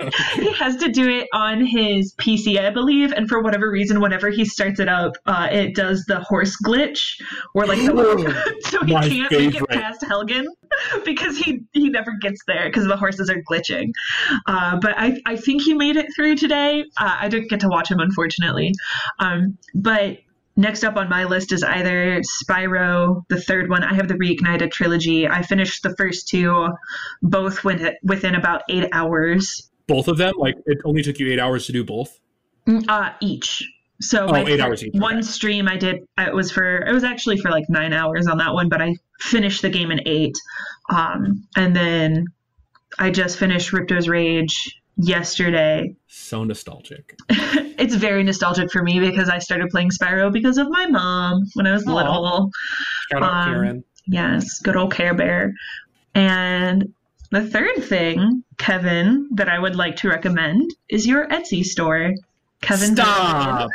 he has to do it on his P C, I believe. And for whatever reason, whenever he starts it up, uh, it does the horse glitch, or like the so he My can't favorite. make it past Helgen because he, he never gets there because the horses are glitching. Uh, but I, I think he made it through today. Uh, I didn't get to watch him, unfortunately. Um, but next up on my list is either Spyro, the third one. I have the Reignited trilogy. I finished the first two, both went within about eight hours. Both of them? Like, it only took you eight hours to do both? Uh, each. So oh, my eight hours each. one okay. stream I did, it was for, it was actually for like nine hours on that one, but I finished the game in eight. Um, and then I just finished Ripto's Rage yesterday. So nostalgic. It's very nostalgic for me because I started playing Spyro because of my mom when I was Aww. little. Shout out um, Karen. Yes, good old Care Bear. And the third thing, Kevin, that I would like to recommend is your Etsy store. Kevin. Stop.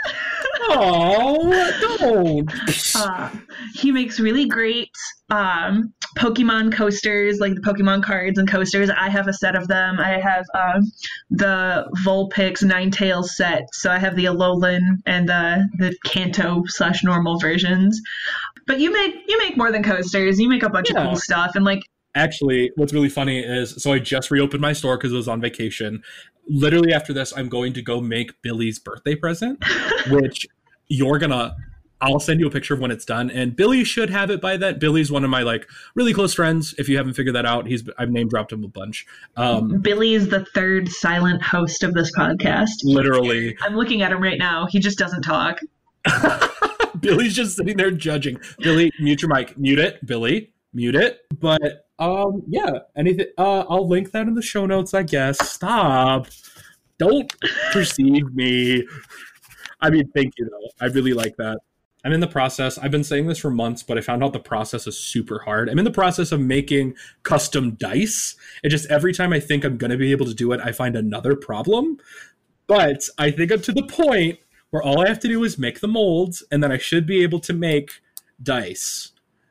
Oh, don't. Uh, he makes really great um, Pokemon coasters, like the Pokemon cards and coasters. I have a set of them. I have um, the Vulpix Ninetales set. So I have the Alolan and the the Kanto slash normal versions. But you make you make more than coasters. You make a bunch Yeah. of cool stuff. And like, Actually, what's really funny is, so I just reopened my store because I was on vacation. Literally after this, I'm going to go make Billy's birthday present, which you're gonna, I'll send you a picture of when it's done. And Billy should have it by then. Billy's one of my like really close friends. If you haven't figured that out, he's, I've name dropped him a bunch. Um, Billy is the third silent host of this podcast. Literally. I'm looking at him right now. He just doesn't talk. Billy's just sitting there judging. Billy, mute your mic. Mute it. Billy, mute it. But um, yeah, anything. Uh, I'll link that in the show notes, I guess. Stop. Don't perceive me. I mean, thank you, though. I really like that. I'm in the process. I've been saying this for months, but I found out the process is super hard. I'm in the process of making custom dice. And just every time I think I'm going to be able to do it, I find another problem. But I think I'm to the point where all I have to do is make the molds, and then I should be able to make dice.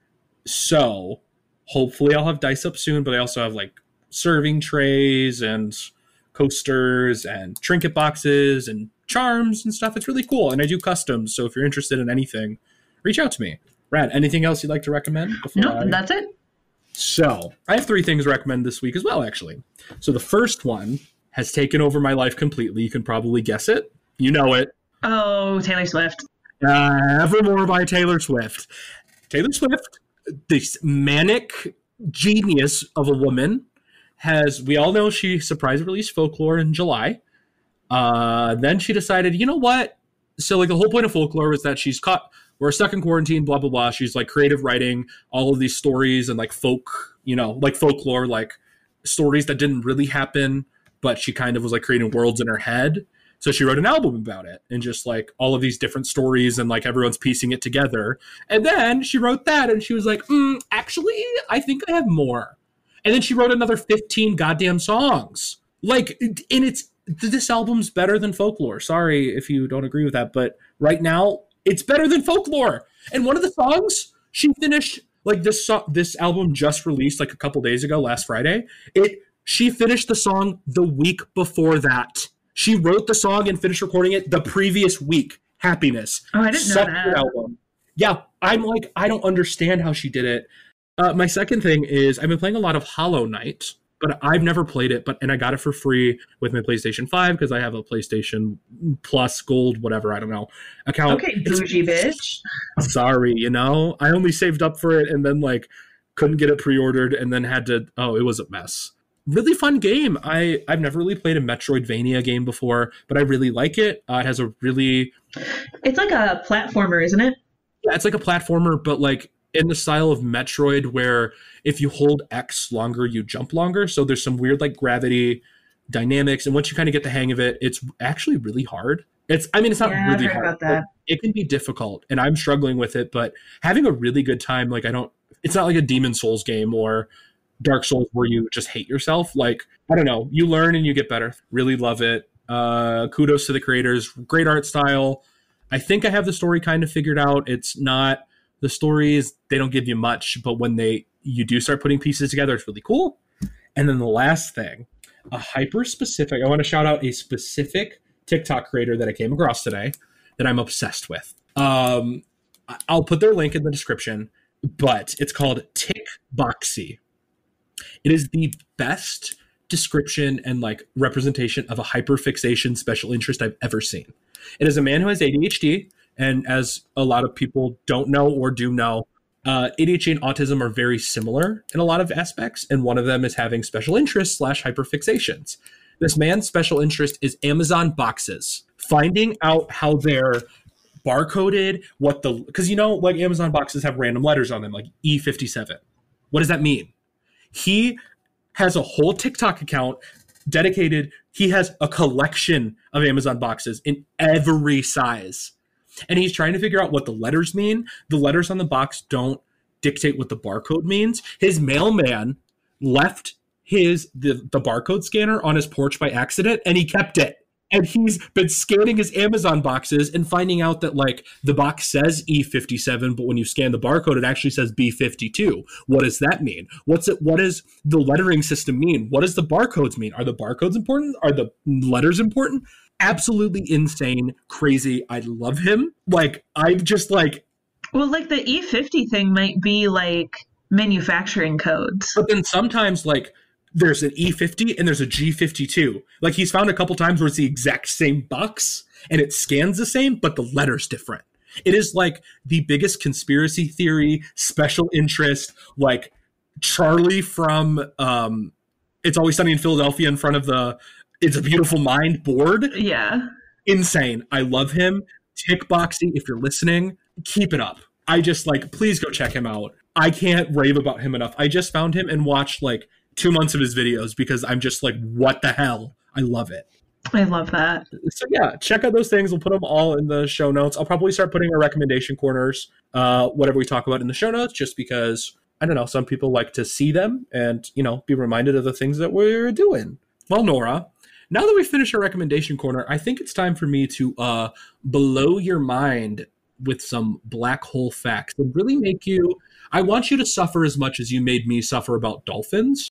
So hopefully I'll have dice up soon, but I also have like serving trays and coasters and trinket boxes and charms and stuff. It's really cool. And I do customs. So if you're interested in anything, reach out to me. Rad, anything else you'd like to recommend? No, I... that's it. So I have three things to recommend this week as well, actually. So the first one has taken over my life completely. You can probably guess it. You know it. Oh, Taylor Swift. Uh, Evermore by Taylor Swift. Taylor Swift, this manic genius of a woman, has, we all know she surprise released Folklore in July. Uh, then she decided, you know what? So like the whole point of Folklore was that she's caught, we're stuck in quarantine, blah, blah, blah. She's like creative writing all of these stories and like folk, you know, like folklore, like stories that didn't really happen, but she kind of was like creating worlds in her head. So she wrote an album about it and just like all of these different stories and like everyone's piecing it together. And then she wrote that and she was like, mm, actually, I think I have more. And then she wrote another fifteen goddamn songs. Like, and it's, this album's better than Folklore. Sorry if you don't agree with that, but right now it's better than Folklore. And one of the songs she finished, like this so- this album just released like a couple days ago, last Friday. It she finished the song the week before that. She wrote the song and finished recording it the previous week. Happiness. Oh, I didn't know Such that. an album. Yeah, I'm like, I don't understand how she did it. Uh, my second thing is I've been playing a lot of Hollow Knight, but I've never played it. But and I got it for free with my PlayStation five because I have a PlayStation Plus Gold, whatever, I don't know, account. Okay, bougie bitch. Sorry, you know, I only saved up for it and then like couldn't get it pre-ordered and then had to. Oh, it was a mess. Really fun game. I, I've never really played a Metroidvania game before, but I really like it. Uh, it has a really... It's like a platformer, isn't it? Yeah, it's like a platformer, but like in the style of Metroid where if you hold X longer, you jump longer. So there's some weird like gravity dynamics. And once you kind of get the hang of it, it's actually really hard. It's, I mean, it's not yeah, really I've heard hard. About that. It can be difficult and I'm struggling with it, but having a really good time, like I don't, it's not like a Demon Souls game or Dark Souls where you just hate yourself. Like, I don't know, you learn and you get better. Really love it. Uh, kudos to the creators. Great art style. I think I have the story kind of figured out. It's not, the stories, they don't give you much, but when they, you do start putting pieces together, it's really cool. And then the last thing, a hyper specific, I want to shout out a specific TikTok creator that I came across today that I'm obsessed with. Um, I'll put their link in the description, but it's called Tickboxy. It is the best description and like representation of a hyperfixation special interest I've ever seen. It is a man who has A D H D, and as a lot of people don't know or do know, uh, A D H D and autism are very similar in a lot of aspects, and one of them is having special interests slash hyperfixations. This man's special interest is Amazon boxes, finding out how their barcoded what the, because you know, like Amazon boxes have random letters on them, like E fifty-seven. What does that mean? He has a whole TikTok account dedicated. He has a collection of Amazon boxes in every size. And he's trying to figure out what the letters mean. The letters on the box don't dictate what the barcode means. His mailman left his the, the barcode scanner on his porch by accident, and he kept it. And he's been scanning his Amazon boxes and finding out that, like, the box says E fifty-seven, but when you scan the barcode, it actually says B fifty-two. What does that mean? What's it? What does the lettering system mean? What does the barcodes mean? Are the barcodes important? Are the letters important? Absolutely insane, crazy. I love him. Like, I'm just like... Well, like, the E fifty thing might be, like, manufacturing codes. But then sometimes, like... there's an E fifty and there's a G fifty-two. Like, he's found a couple times where it's the exact same box and it scans the same, but the letter's different. It is like the biggest conspiracy theory, special interest, like Charlie from um, It's Always Sunny in Philadelphia in front of the It's a Beautiful Mind board. Yeah. Insane. I love him. Tickboxy, if you're listening, keep it up. I just, like, please go check him out. I can't rave about him enough. I just found him and watched, like, two months of his videos because I'm just like, what the hell? I love it. I love that. So yeah, check out those things. We'll put them all in the show notes. I'll probably start putting our recommendation corners, uh, whatever we talk about in the show notes, just because, I don't know, some people like to see them and, you know, be reminded of the things that we're doing. Well, Nora, now that we finished our recommendation corner, I think it's time for me to uh, blow your mind with some black hole facts and really make you, I want you to suffer as much as you made me suffer about dolphins.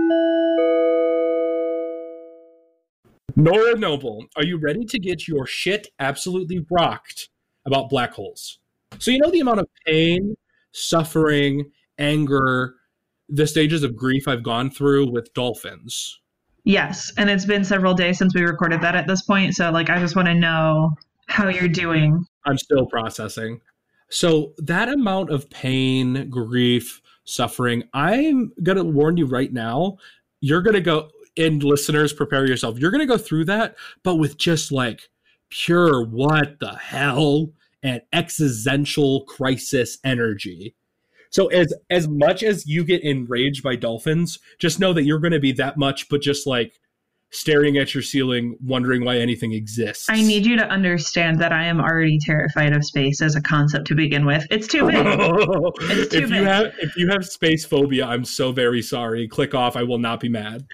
Nora Noble, are you ready to get your shit absolutely rocked about black holes? So you know the amount of pain, suffering, anger, the stages of grief I've gone through with dolphins. Yes, and it's been several days since we recorded that at this point, so like I just want to know how you're doing. I'm still processing. So that amount of pain, grief, suffering, I'm going to warn you right now, you're going to go, and listeners, prepare yourself. You're going to go through that, but with just like pure what the hell and existential crisis energy. So as as much as you get enraged by dolphins, just know that you're going to be that much, but just like staring at your ceiling, wondering why anything exists. I need you to understand that I am already terrified of space as a concept to begin with. It's too big. It's too if big. you have if you have space phobia, I'm so very sorry. Click off. I will not be mad.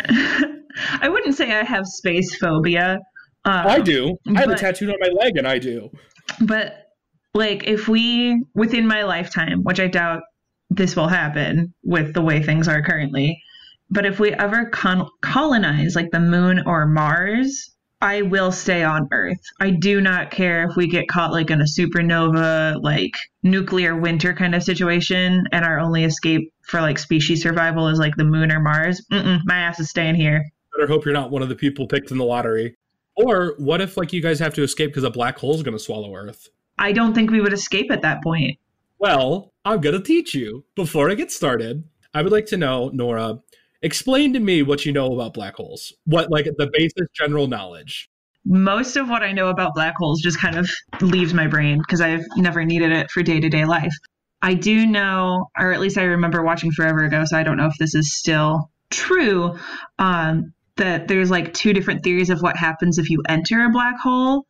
I wouldn't say I have space phobia. Um, I do. I have but, a tattoo on my leg, and I do. But like, if we within my lifetime, which I doubt this will happen with the way things are currently. But if we ever con- colonize like the moon or Mars, I will stay on Earth. I do not care if we get caught like in a supernova, like nuclear winter kind of situation, and our only escape for like species survival is like the moon or Mars. Mm-mm, my ass is staying here. Better hope you're not one of the people picked in the lottery. Or what if like you guys have to escape because a black hole is going to swallow Earth? I don't think we would escape at that point. Well, I'm going to teach you. Before I get started, I would like to know, Nora, explain to me what you know about black holes. What, like, the basic general knowledge. Most of what I know about black holes just kind of leaves my brain because I've never needed it for day-to-day life. I do know, or at least I remember watching forever ago, so I don't know if this is still true, um, that there's like two different theories of what happens if you enter a black hole.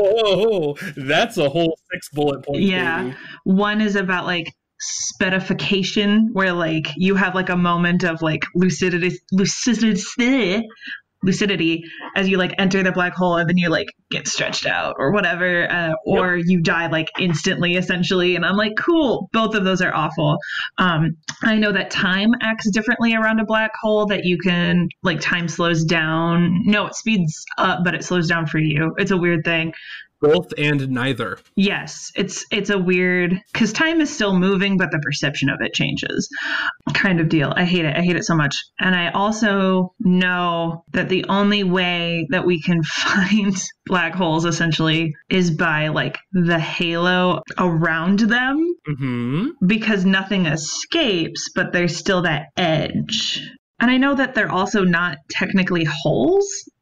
Oh, that's a whole six bullet points. Yeah. Baby. One is about like spedification, where like you have like a moment of like lucidity, lucidity, lucidity as you like enter the black hole, and then you like get stretched out or whatever, uh, or yep. you die like instantly, essentially. And I'm like, cool. Both of those are awful. Um, I know that time acts differently around a black hole. That you can like time slows down. No, it speeds up, but it slows down for you. It's a weird thing. Both and neither. Yes, it's it's a weird, because time is still moving, but the perception of it changes kind of deal. I hate it. I hate it so much. And I also know that the only way that we can find black holes essentially is by like the halo around them, mm-hmm. because nothing escapes, but there's still that edge. And I know that they're also not technically holes.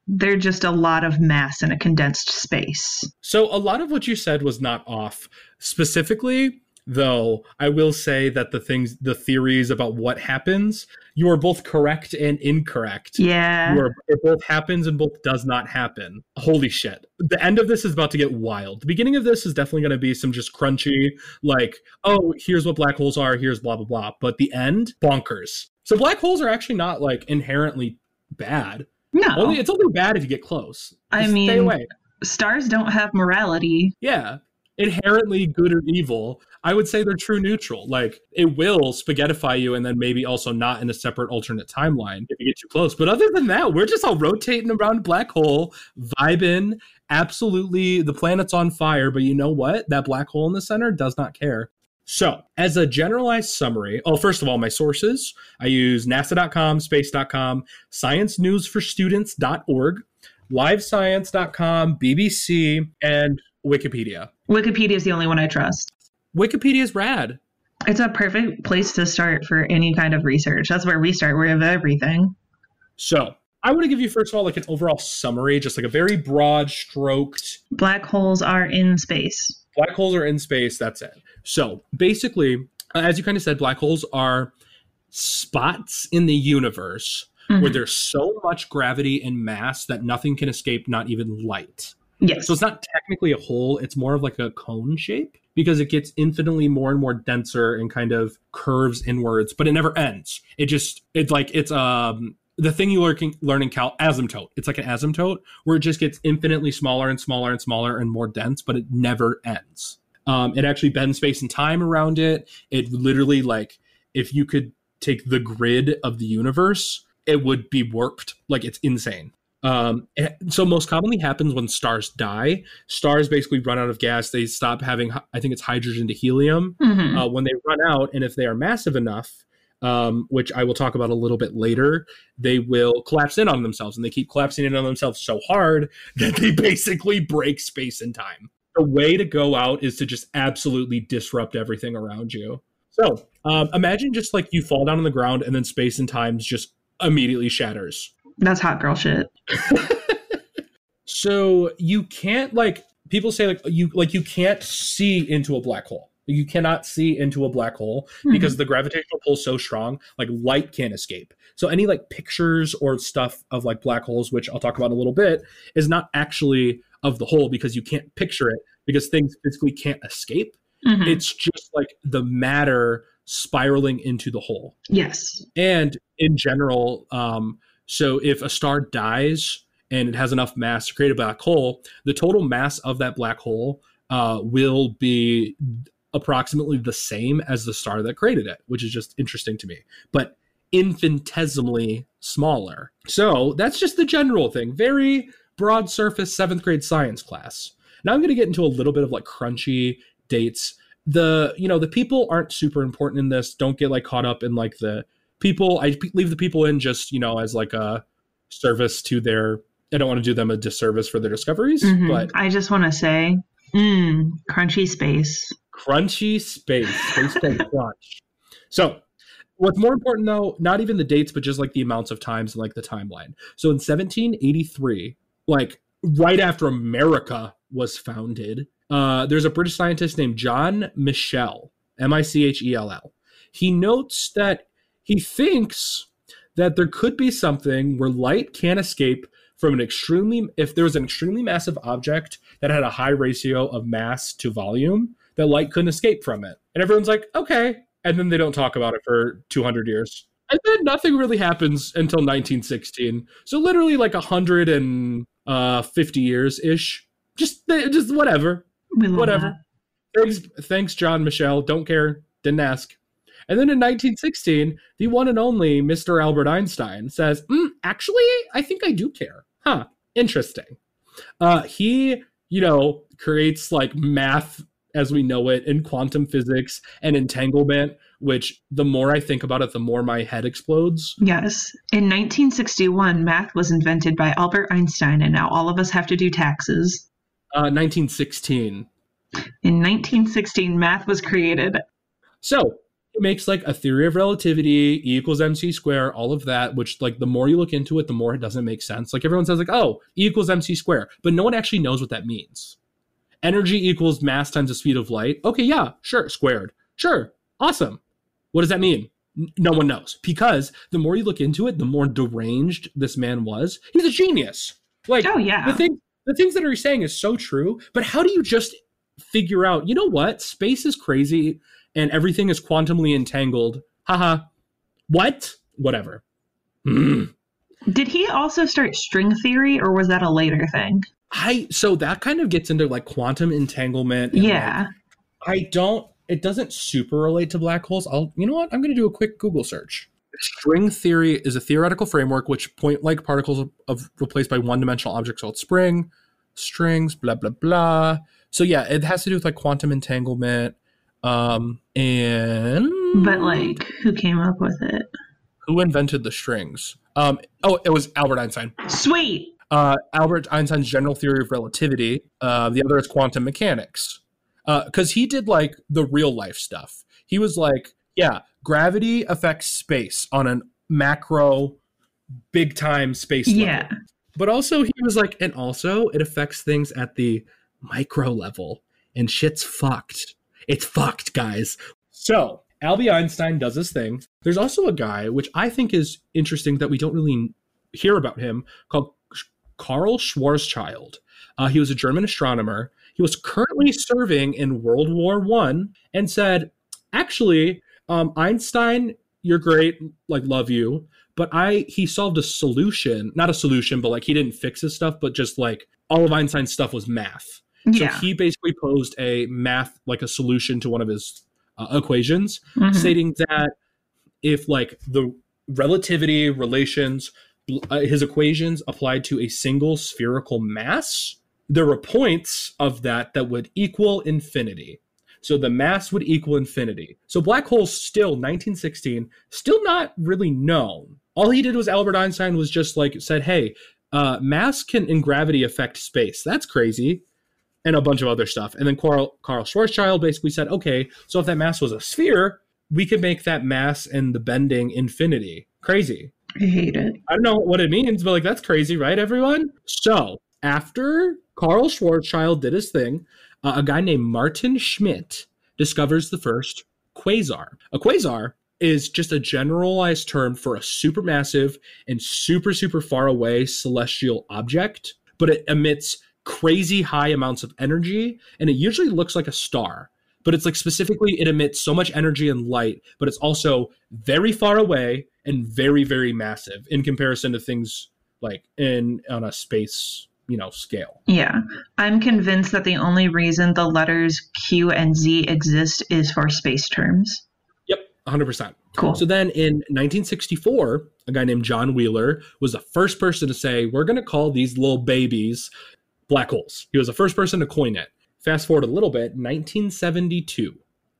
They're just a lot of mass in a condensed space. So a lot of what you said was not off. Specifically, though, I will say that the things, the theories about what happens, you are both correct and incorrect. Yeah. You are, it both happens and both does not happen. Holy shit. The end of this is about to get wild. The beginning of this is definitely going to be some just crunchy, like, oh, here's what black holes are, here's blah, blah, blah. But the end, bonkers. So black holes are actually not, like, inherently bad. No. Only, it's only bad if you get close. Just I mean, stay away. Stars don't have morality. Yeah. Inherently good or evil. I would say they're true neutral. Like, it will spaghettify you and then maybe also not in a separate alternate timeline if you get too close. But other than that, we're just all rotating around a black hole, vibing. Absolutely, the planet's on fire. But you know what? That black hole in the center does not care. So, as a generalized summary, oh, first of all, my sources, I use nasa dot com, space dot com, science news for students dot org, live science dot com, B B C, and Wikipedia. Wikipedia is the only one I trust. Wikipedia is rad. It's a perfect place to start for any kind of research. That's where we start. We have everything. So, I want to give you, first of all, like an overall summary, just like a very broad stroked. Black holes are in space. Black holes are in space. That's it. So basically, uh, as you kind of said, black holes are spots in the universe mm-hmm. where there's so much gravity and mass that nothing can escape, not even light. Yes. So it's not technically a hole. It's more of like a cone shape because it gets infinitely more and more denser and kind of curves inwards, but it never ends. It just, it's like, it's um the thing you learn, learn in cal asymptote. It's like an asymptote where it just gets infinitely smaller and smaller and smaller and more dense, but it never ends. Um, it actually bends space and time around it. It literally, like, if you could take the grid of the universe, it would be warped. Like, it's insane. Um, it, so most commonly happens when stars die. Stars basically run out of gas. They stop having, I think it's hydrogen to helium. Mm-hmm. Uh, when they run out, and if they are massive enough, um, which I will talk about a little bit later, they will collapse in on themselves. And they keep collapsing in on themselves so hard that they basically break space and time. The way to go out is to just absolutely disrupt everything around you. So um, imagine just like you fall down on the ground and then space and time just immediately shatters. That's hot girl shit. So you can't, like, people say like you like you can't see into a black hole. You cannot see into a black hole mm-hmm. because the gravitational pull is so strong, like light can't escape. So any like pictures or stuff of like black holes, which I'll talk about in a little bit, is not actually of the hole because you can't picture it because things physically can't escape. Mm-hmm. It's just like the matter spiraling into the hole. Yes. And in general, um, so if a star dies and it has enough mass to create a black hole, the total mass of that black hole uh, will be approximately the same as the star that created it, which is just interesting to me, but infinitesimally smaller. So that's just the general thing. Very broad surface seventh grade science class. Now I'm going to get into a little bit of like crunchy dates. The, you know, the people aren't super important in this. Don't get like caught up in like the people. I leave the people in just, you know, as like a service to their, I don't want to do them a disservice for their discoveries, mm-hmm. but I just want to say, mm, crunchy space. Crunchy space. Space called crunch. So what's more important though, not even the dates, but just like the amounts of times and like the timeline. So in seventeen eighty-three, like right after America was founded, uh, there's a British scientist named John Michell, M I C H E L L. He notes that he thinks that there could be something where light can't escape from an extremely, if there was an extremely massive object that had a high ratio of mass to volume, that light couldn't escape from it. And everyone's like, okay. And then they don't talk about it for two hundred years. And then nothing really happens until nineteen sixteen. So literally like one hundred fifty years-ish. Just, just whatever. Whatever. That. Thanks, thanks, John Michell. Don't care. Didn't ask. And then in nineteen sixteen, the one and only Mister Albert Einstein says, mm, actually, I think I do care. Huh. Interesting. Uh, he, you know, creates like math as we know it in quantum physics and entanglement, which the more I think about it, the more my head explodes. Yes. In nineteen sixty-one, math was invented by Albert Einstein, and now all of us have to do taxes. Uh, nineteen sixteen. In nineteen sixteen, math was created. So he makes like a theory of relativity, E equals mc squared, all of that, which like the more you look into it, the more it doesn't make sense. Like everyone says like, oh, E equals mc squared, but no one actually knows what that means. Energy equals mass times the speed of light. Okay, yeah, sure, squared. Sure, awesome. What does that mean? N- no one knows, because the more you look into it, the more deranged this man was. He's a genius. Like, oh yeah, the thing, the things that he's saying is so true, but how do you just figure out, you know what? Space is crazy and everything is quantumly entangled. Haha. What? Whatever. Mm. Did he also start string theory, or was that a later thing? I so that kind of gets into like quantum entanglement. And yeah. Like, I don't, it doesn't super relate to black holes. I'll, you know what? I'm going to do a quick Google search. String theory is a theoretical framework which point-like particles of, of replaced by one-dimensional objects called spring, strings, blah, blah, blah. So yeah, it has to do with like quantum entanglement. Um, and but like, who came up with it? Who invented the strings? Um, oh, it was Albert Einstein. Sweet. Uh, Albert Einstein's general theory of relativity. Uh, the other is quantum mechanics. Because uh, he did like the real life stuff. He was like, yeah, gravity affects space on a macro, big time space level. Yeah. But also he was like, and also it affects things at the micro level, and shit's fucked. It's fucked, guys. So Albie Einstein does this thing. There's also a guy, which I think is interesting that we don't really hear about him, called Karl Schwarzschild. Uh, he was a German astronomer. He was currently serving in World War One and said, actually, um, Einstein, you're great, like, love you. But I, he solved a solution, not a solution, but like he didn't fix his stuff, but just like all of Einstein's stuff was math. Yeah. So he basically posed a math, like a solution to one of his uh, equations, Mm-hmm. stating that if like the relativity relations, uh, his equations applied to a single spherical mass, there were points of that that would equal infinity. So the mass would equal infinity. So black holes still, nineteen sixteen, still not really known. All he did was Albert Einstein was just like said, hey, uh, mass can in gravity affect space. That's crazy. And a bunch of other stuff. And then Karl, Karl Schwarzschild basically said, okay, so if that mass was a sphere, we could make that mass and the bending infinity. Crazy. I hate it. I don't know what it means, but like that's crazy, right, everyone? So after Karl Schwarzschild did his thing, uh, a guy named Martin Schmidt discovers the first quasar. A quasar is just a generalized term for a supermassive and super, super far away celestial object, but it emits crazy high amounts of energy, and it usually looks like a star. But it's like specifically it emits so much energy and light, but it's also very far away and very, very massive in comparison to things like in on a space, you know, scale. Yeah. I'm convinced that the only reason the letters Q and Z exist is for space terms. Yep, one hundred percent. Cool. So then in nineteen sixty-four, a guy named John Wheeler was the first person to say, we're going to call these little babies black holes. He was the first person to coin it. Fast forward a little bit, nineteen seventy-two.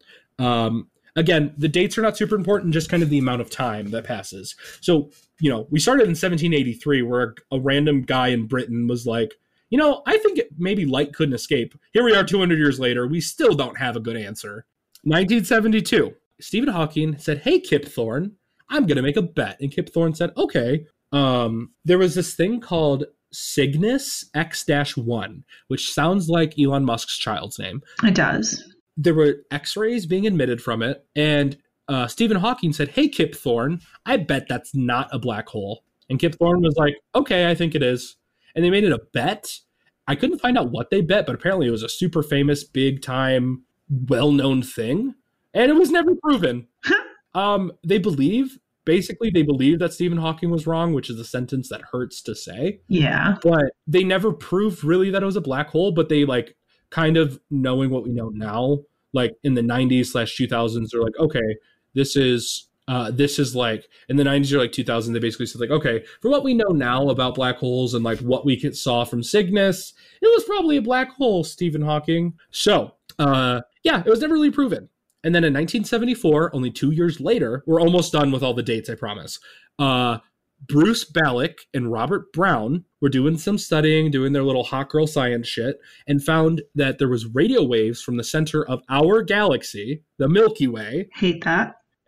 Um, again, the dates are not super important, just kind of the amount of time that passes. So, you know, we started in seventeen eighty-three, where a, a random guy in Britain was like, you know, I think it, maybe light couldn't escape. Here we are two hundred years later. We still don't have a good answer. nineteen seventy-two, Stephen Hawking said, hey, Kip Thorne, I'm going to make a bet. And Kip Thorne said, okay. Um, there was this thing called Cygnus X one, which sounds like Elon Musk's child's name. It does. There were X-rays being emitted from it, and uh, Stephen Hawking said, hey, Kip Thorne, I bet that's not a black hole. And Kip Thorne was like, okay, I think it is. And they made it a bet. I couldn't find out what they bet, but apparently it was a super famous, big-time, well-known thing, and it was never proven. um, they believe... Basically, they believe that Stephen Hawking was wrong, which is a sentence that hurts to say. Yeah. But they never proved really that it was a black hole, but they like kind of knowing what we know now, like in the nineties slash two thousands, they're like, okay, this is, uh, this is like, in the nineties or like two thousand, they basically said like, okay, for what we know now about black holes and like what we saw from Cygnus, it was probably a black hole, Stephen Hawking. So, uh, yeah, it was never really proven. And then in nineteen seventy-four, only two years later, we're almost done with all the dates, I promise. Uh, Bruce Ballack and Robert Brown were doing some studying, doing their little hot girl science shit, and found that there was radio waves from the center of our galaxy, the Milky Way. Hate that.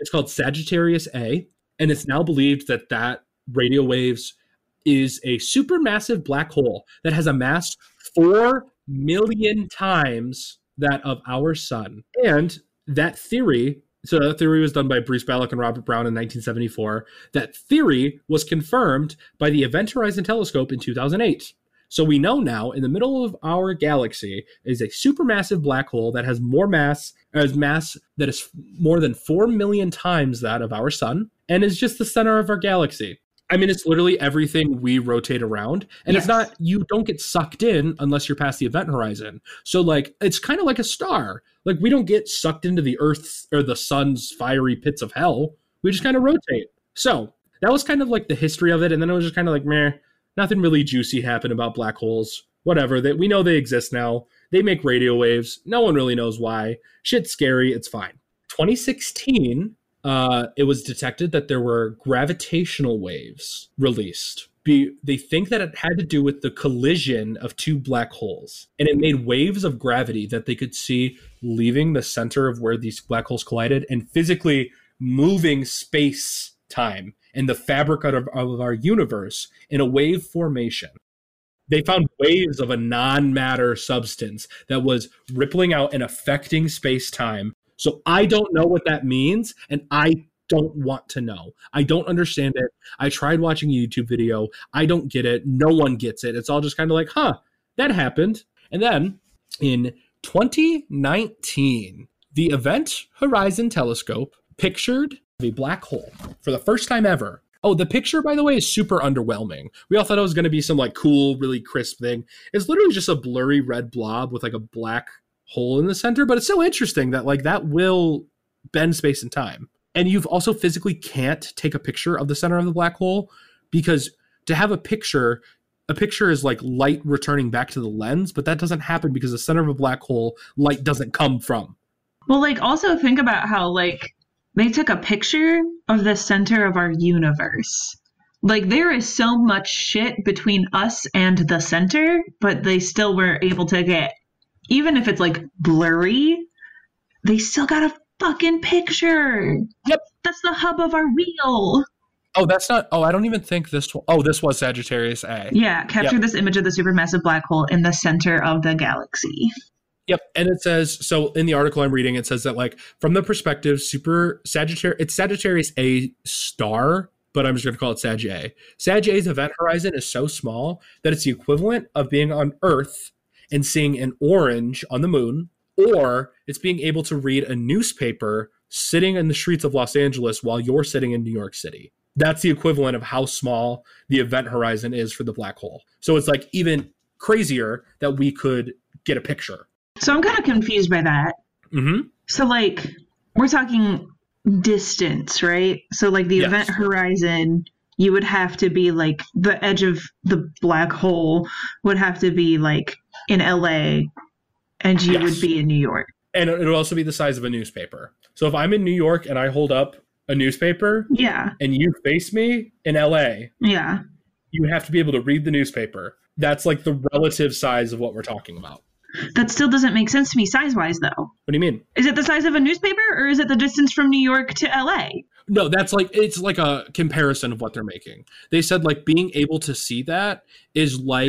It's called Sagittarius A, and it's now believed that that radio waves is a supermassive black hole that has a mass four million times that of our sun. And that theory, so that theory was done by Bruce Ballack and Robert Brown in nineteen seventy-four. That theory was confirmed by the Event Horizon Telescope in two thousand eight. So we know now in the middle of our galaxy is a supermassive black hole that has more mass, has mass that is more than four million times that of our sun, and is just the center of our galaxy. I mean, it's literally everything we rotate around, and yes. It's not, you don't get sucked in unless you're past the event horizon. So like, it's kind of like a star. Like we don't get sucked into the Earth's or the sun's fiery pits of hell. We just kind of rotate. So that was kind of like the history of it. And then it was just kind of like, meh, nothing really juicy happened about black holes. Whatever, that we know they exist now. They make radio waves. No one really knows why. Shit's scary. It's fine. twenty sixteen, uh, it was detected that there were gravitational waves released. Be, they think that it had to do with the collision of two black holes. And it made waves of gravity that they could see leaving the center of where these black holes collided and physically moving space-time and the fabric of, of our universe in a wave formation. They found waves of a non-matter substance that was rippling out and affecting space-time. So I don't know what that means, and I don't want to know. I don't understand it. I tried watching a YouTube video. I don't get it. No one gets it. It's all just kind of like, huh, that happened. And then in twenty nineteen, the Event Horizon Telescope pictured a black hole for the first time ever. Oh, the picture, by the way, is super underwhelming. We all thought it was going to be some like cool, really crisp thing. It's literally just a blurry red blob with like a black hole in the center, but it's so interesting that like that will bend space and time. And you've also physically can't take a picture of the center of the black hole because to have a picture, a picture is like light returning back to the lens, but that doesn't happen because the center of a black hole, light doesn't come from. Well, like also think about how like they took a picture of the center of our universe. Like there is so much shit between us and the center, but they still were able to get, even if it's like blurry, they still got a fucking picture. Yep. That's the hub of our wheel. Oh, that's not, oh, I don't even think this, oh, this was Sagittarius A. Yeah, capture yep. this image of the supermassive black hole in the center of the galaxy. Yep. And it says, so in the article I'm reading, it says that like from the perspective, super Sagittarius, it's Sagittarius A star, but I'm just going to call it Sag A. Sag A's event horizon is so small that it's the equivalent of being on Earth and seeing an orange on the moon, or it's being able to read a newspaper sitting in the streets of Los Angeles while you're sitting in New York City. That's the equivalent of how small the event horizon is for the black hole. So it's like even crazier that we could get a picture. So I'm kind of confused by that. Mm-hmm. So like we're talking distance, right? So like the yes. event horizon, you would have to be like the edge of the black hole would have to be like in L A and you yes. would be in New York. And it would also be the size of a newspaper. So if I'm in New York and I hold up a newspaper yeah. and you face me in L A, yeah, you have to be able to read the newspaper. That's like the relative size of what we're talking about. That still doesn't make sense to me size-wise, though. What do you mean? Is it the size of a newspaper, or is it the distance from New York to L A? No, that's like, it's like a comparison of what they're making. They said, like, being able to see that is like...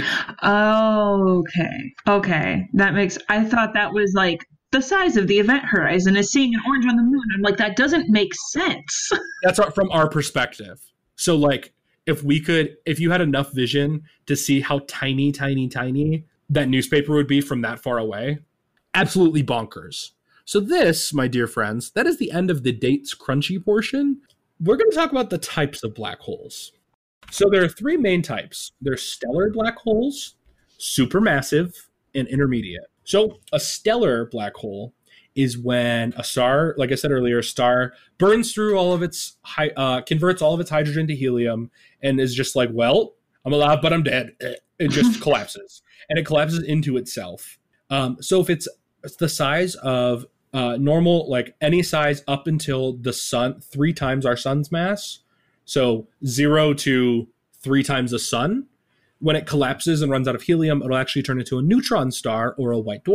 Oh, okay. Okay. That makes... I thought that was, like, the size of the event horizon is seeing an orange on the moon. I'm like, that doesn't make sense. That's from our perspective. So, like, if we could... If you had enough vision to see how tiny, tiny, tiny... that newspaper would be from that far away. Absolutely bonkers. So this, my dear friends, that is the end of the dates crunchy portion. We're going to talk about the types of black holes. So there are three main types. There's stellar black holes, supermassive, and intermediate. So a stellar black hole is when a star, like I said earlier, a star burns through all of its, uh, converts all of its hydrogen to helium and is just like, well, I'm alive, but I'm dead. It just collapses. And it collapses into itself. Um, so if it's, it's the size of uh, normal, like any size up until the sun, three times our sun's mass, so zero to three times the sun, when it collapses and runs out of helium, it'll actually turn into a neutron star or a white dwarf.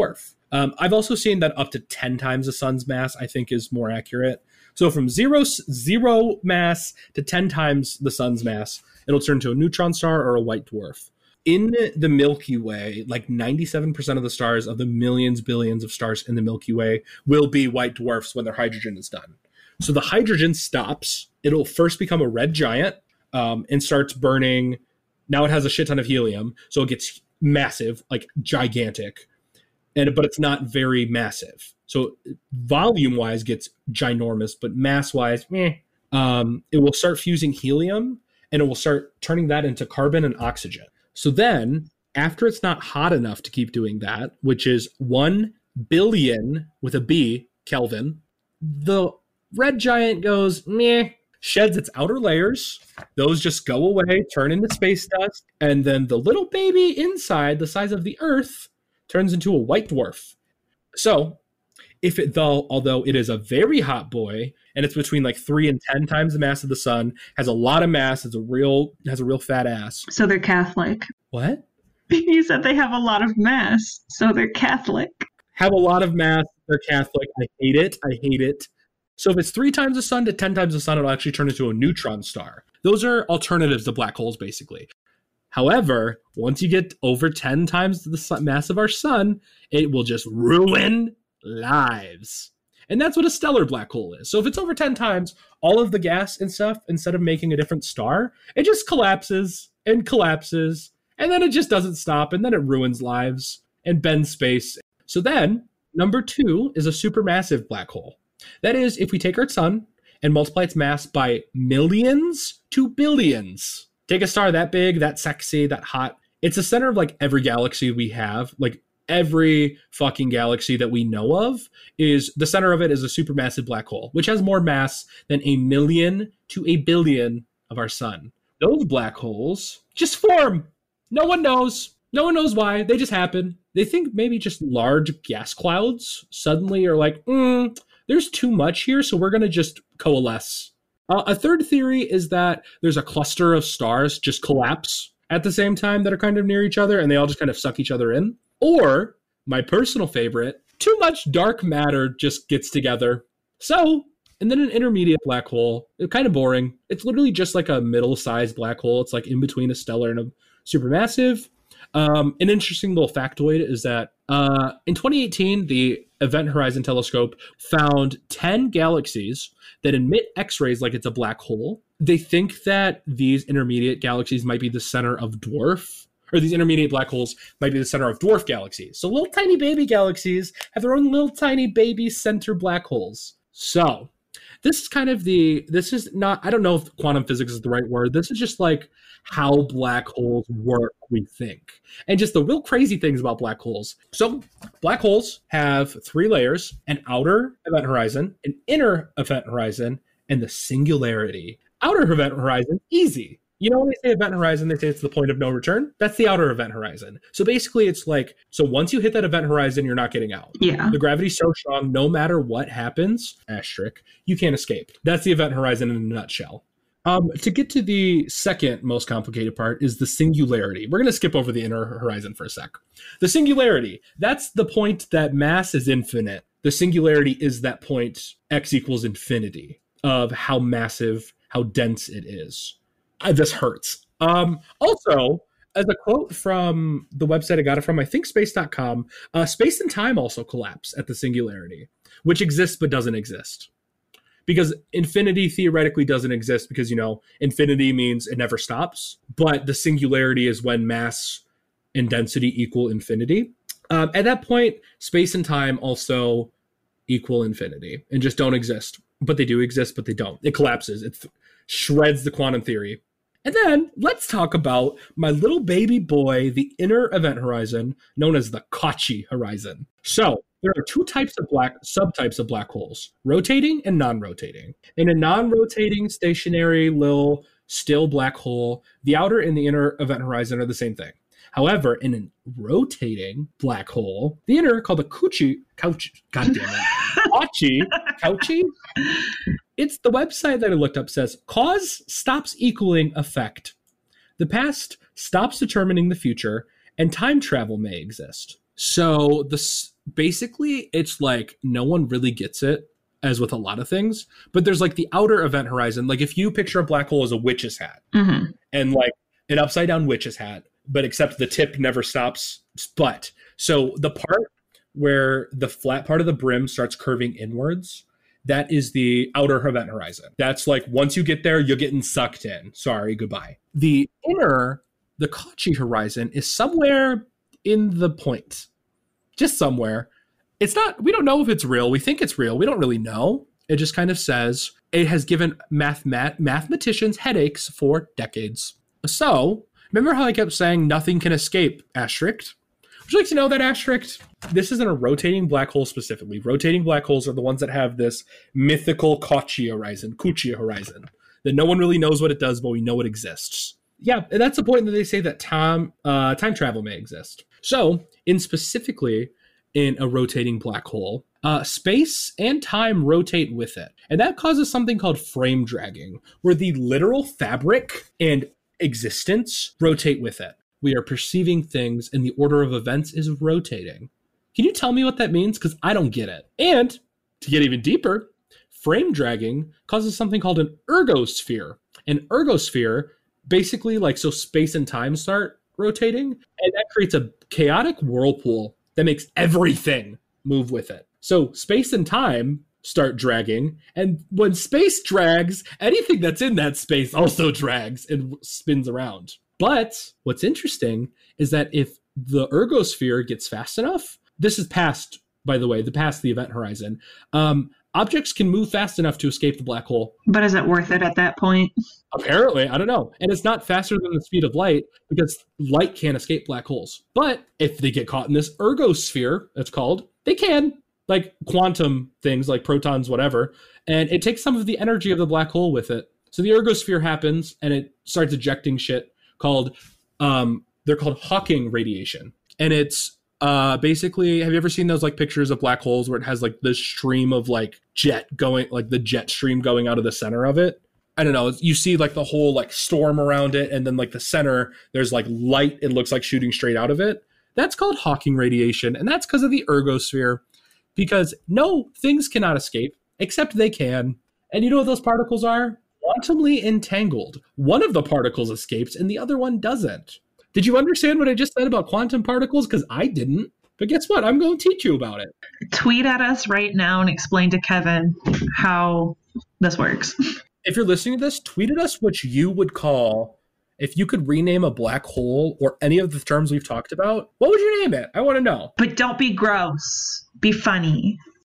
Um, I've also seen that up to ten times the sun's mass, I think, is more accurate. So from zero, zero mass to ten times the sun's mass, it'll turn to a neutron star or a white dwarf. In the Milky Way, like ninety-seven percent of the stars of the millions, billions of stars in the Milky Way will be white dwarfs when their hydrogen is done. So the hydrogen stops. It'll first become a red giant um, and starts burning. Now it has a shit ton of helium, so it gets massive, like gigantic. And but it's not very massive. So volume-wise gets ginormous, but mass-wise, meh. Um, it will start fusing helium, and it will start turning that into carbon and oxygen. So then, after it's not hot enough to keep doing that, which is one billion with a B Kelvin, the red giant goes meh, sheds its outer layers. Those just go away, turn into space dust, and then the little baby inside, the size of the Earth, turns into a white dwarf. So, if it though, although it is a very hot boy, and it's between like three and ten times the mass of the sun, has a lot of mass, has a real has a real fat ass. So they're Catholic. What? You said they have a lot of mass, so they're Catholic. Have a lot of mass, they're Catholic. I hate it. I hate it. So if it's three times the sun to ten times the sun, it'll actually turn into a neutron star. Those are alternatives to black holes, basically. However, once you get over ten times the mass of our sun, it will just ruin lives. And that's what a stellar black hole is. So if it's over ten times, all of the gas and stuff, instead of making a different star, it just collapses and collapses, and then it just doesn't stop, and then it ruins lives and bends space. So then, number two is a supermassive black hole. That is, if we take our sun and multiply its mass by millions to billions. Take a star that big, that sexy, that hot. It's the center of like every galaxy we have. Like every fucking galaxy that we know of is the center of it is a supermassive black hole, which has more mass than a million to a billion of our sun. Those black holes just form. No one knows. No one knows why. They just happen. They think maybe just large gas clouds suddenly are like, mm, there's too much here, so we're going to just coalesce. Uh, a third theory is that there's a cluster of stars just collapse at the same time that are kind of near each other, and they all just kind of suck each other in. Or, my personal favorite, too much dark matter just gets together. So, and then an intermediate black hole. It's kind of boring. It's literally just like a middle-sized black hole. It's like in between a stellar and a supermassive. Um, an interesting little factoid is that uh, in twenty eighteen, the Event Horizon Telescope found ten galaxies that emit X-rays like it's a black hole. They think that these intermediate galaxies might be the center of dwarf, or these intermediate black holes might be the center of dwarf galaxies. So little tiny baby galaxies have their own little tiny baby center black holes. So this is kind of the, this is not, I don't know if quantum physics is the right word. This is just like how black holes work, we think. And just the real crazy things about black holes. So black holes have three layers: an outer event horizon, an inner event horizon, and the singularity. Outer event horizon, easy. You know, when they say event horizon, they say it's the point of no return. That's the outer event horizon. So basically it's like, so once you hit that event horizon, you're not getting out. Yeah. The gravity's so strong, no matter what happens, asterisk, you can't escape. That's the event horizon in a nutshell. Um, to get to the second most complicated part is the singularity. We're going to skip over the inner horizon for a sec. The singularity, that's the point that mass is infinite. The singularity is that point, x equals infinity, of how massive, how dense it is. Uh, this hurts. Um, also, as a quote from the website I got it from, I think space dot com, uh, space and time also collapse at the singularity, which exists but doesn't exist. Because infinity theoretically doesn't exist because, you know, infinity means it never stops. But the singularity is when mass and density equal infinity. Um, at that point, space and time also equal infinity and just don't exist. But they do exist, but they don't. It collapses. It th- shreds the quantum theory. And then let's talk about my little baby boy, the inner event horizon, known as the Cauchy horizon. So there are two types of black subtypes of black holes, rotating and non-rotating. In a non-rotating, stationary, little, still black hole, the outer and the inner event horizon are the same thing. However, in a rotating black hole, the inner, called the Cauchy, Cauchy, God damn it, Cauchy, Cauchy, it's the website that I looked up says, cause stops equaling effect. The past stops determining the future, and time travel may exist. So the basically it's like no one really gets it, as with a lot of things, but there's like the outer event horizon. Like if you picture a black hole as a witch's hat, mm-hmm. and like an upside down witch's hat, but except the tip never stops. But so the part where the flat part of the brim starts curving inwards, that is the outer event horizon. That's like once you get there, you're getting sucked in. Sorry, goodbye. The inner, the Kachi horizon is somewhere in the point, just somewhere. It's not, we don't know if it's real. We think it's real. We don't really know. It just kind of says it has given math- mathematicians headaches for decades. So, remember how I kept saying nothing can escape asterisk? Would you like to know that asterisk? This isn't a rotating black hole specifically. Rotating black holes are the ones that have this mythical Kachi horizon, Kuchi horizon, that no one really knows what it does, but we know it exists. Yeah, and that's the point that they say that time, uh, time travel may exist. So, in specifically, in a rotating black hole, uh, space and time rotate with it. And that causes something called frame dragging, where the literal fabric and existence rotate with it. We are perceiving things and the order of events is rotating. Can you tell me what that means? Because I don't get it. And to get even deeper, frame dragging causes something called an ergosphere. An ergosphere, basically like so space and time start rotating, and that creates a chaotic whirlpool that makes everything move with it. So space and time start dragging, and when space drags, anything that's in that space also drags and spins around. But what's interesting is that if the ergosphere gets fast enough, this is past, by the way, the past the event horizon, um, objects can move fast enough to escape the black hole. But is it worth it at that point? Apparently, I don't know. And it's not faster than the speed of light because light can't escape black holes. But if they get caught in this ergosphere, it's called, they can, like quantum things like protons, whatever. And it takes some of the energy of the black hole with it. So the ergosphere happens and it starts ejecting shit called, um, they're called Hawking radiation. And it's uh, basically, have you ever seen those like pictures of black holes where it has like this stream of like jet going, like the jet stream going out of the center of it? I don't know. You see like the whole like storm around it. And then like the center, there's like light. It looks like shooting straight out of it. That's called Hawking radiation. And that's because of the ergosphere. Because no, things cannot escape, except they can. And you know what those particles are? Quantumly entangled. One of the particles escapes and the other one doesn't. Did you understand what I just said about quantum particles? Because I didn't. But guess what? I'm going to teach you about it. Tweet at us right now and explain to Kevin how this works. If you're listening to this, tweet at us what you would call, if you could rename a black hole or any of the terms we've talked about, what would you name it? I want to know. But don't be gross. Be funny.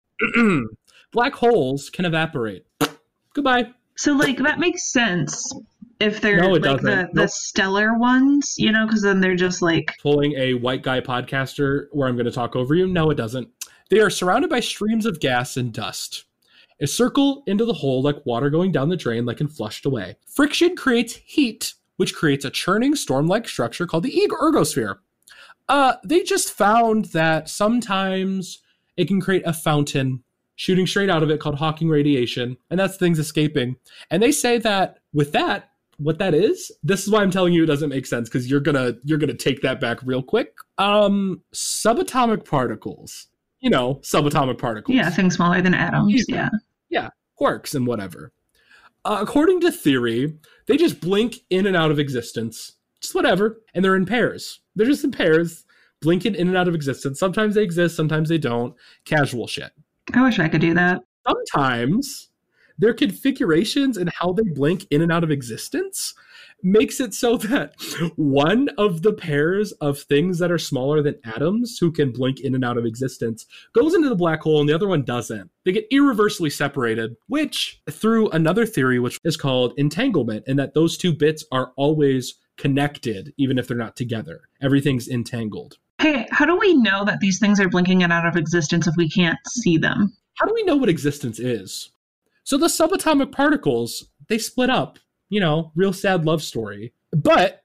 Black holes can evaporate. Goodbye. So, like, that makes sense if they're no, like doesn't. the, Nope. the stellar ones, you know, because then they're just like... Pulling a white guy podcaster where I'm going to talk over you? No, it doesn't. They are surrounded by streams of gas and dust. A circle into the hole like water going down the drain that can flushed away. Friction creates heat, which creates a churning storm-like structure called the ergosphere. Uh, they just found that sometimes it can create a fountain shooting straight out of it called Hawking radiation, and that's things escaping. And they say that with that, what that is, this is why I'm telling you it doesn't make sense, because you're gonna you're gonna take that back real quick. Um, subatomic particles, you know, subatomic particles. Yeah, things smaller than atoms. Yeah, yeah, quarks and whatever. Uh, according to theory, they just blink in and out of existence, just whatever, and they're in pairs. They're just in pairs, blinking in and out of existence. Sometimes they exist, sometimes they don't. Casual shit. I wish I could do that. Sometimes their configurations and how they blink in and out of existence makes it so that one of the pairs of things that are smaller than atoms who can blink in and out of existence goes into the black hole and the other one doesn't. They get irreversibly separated, which through another theory, which is called entanglement, and that those two bits are always connected, even if they're not together. Everything's entangled. Hey, how do we know that these things are blinking in and out of existence if we can't see them? How do we know what existence is? So the subatomic particles, they split up. You know, real sad love story. But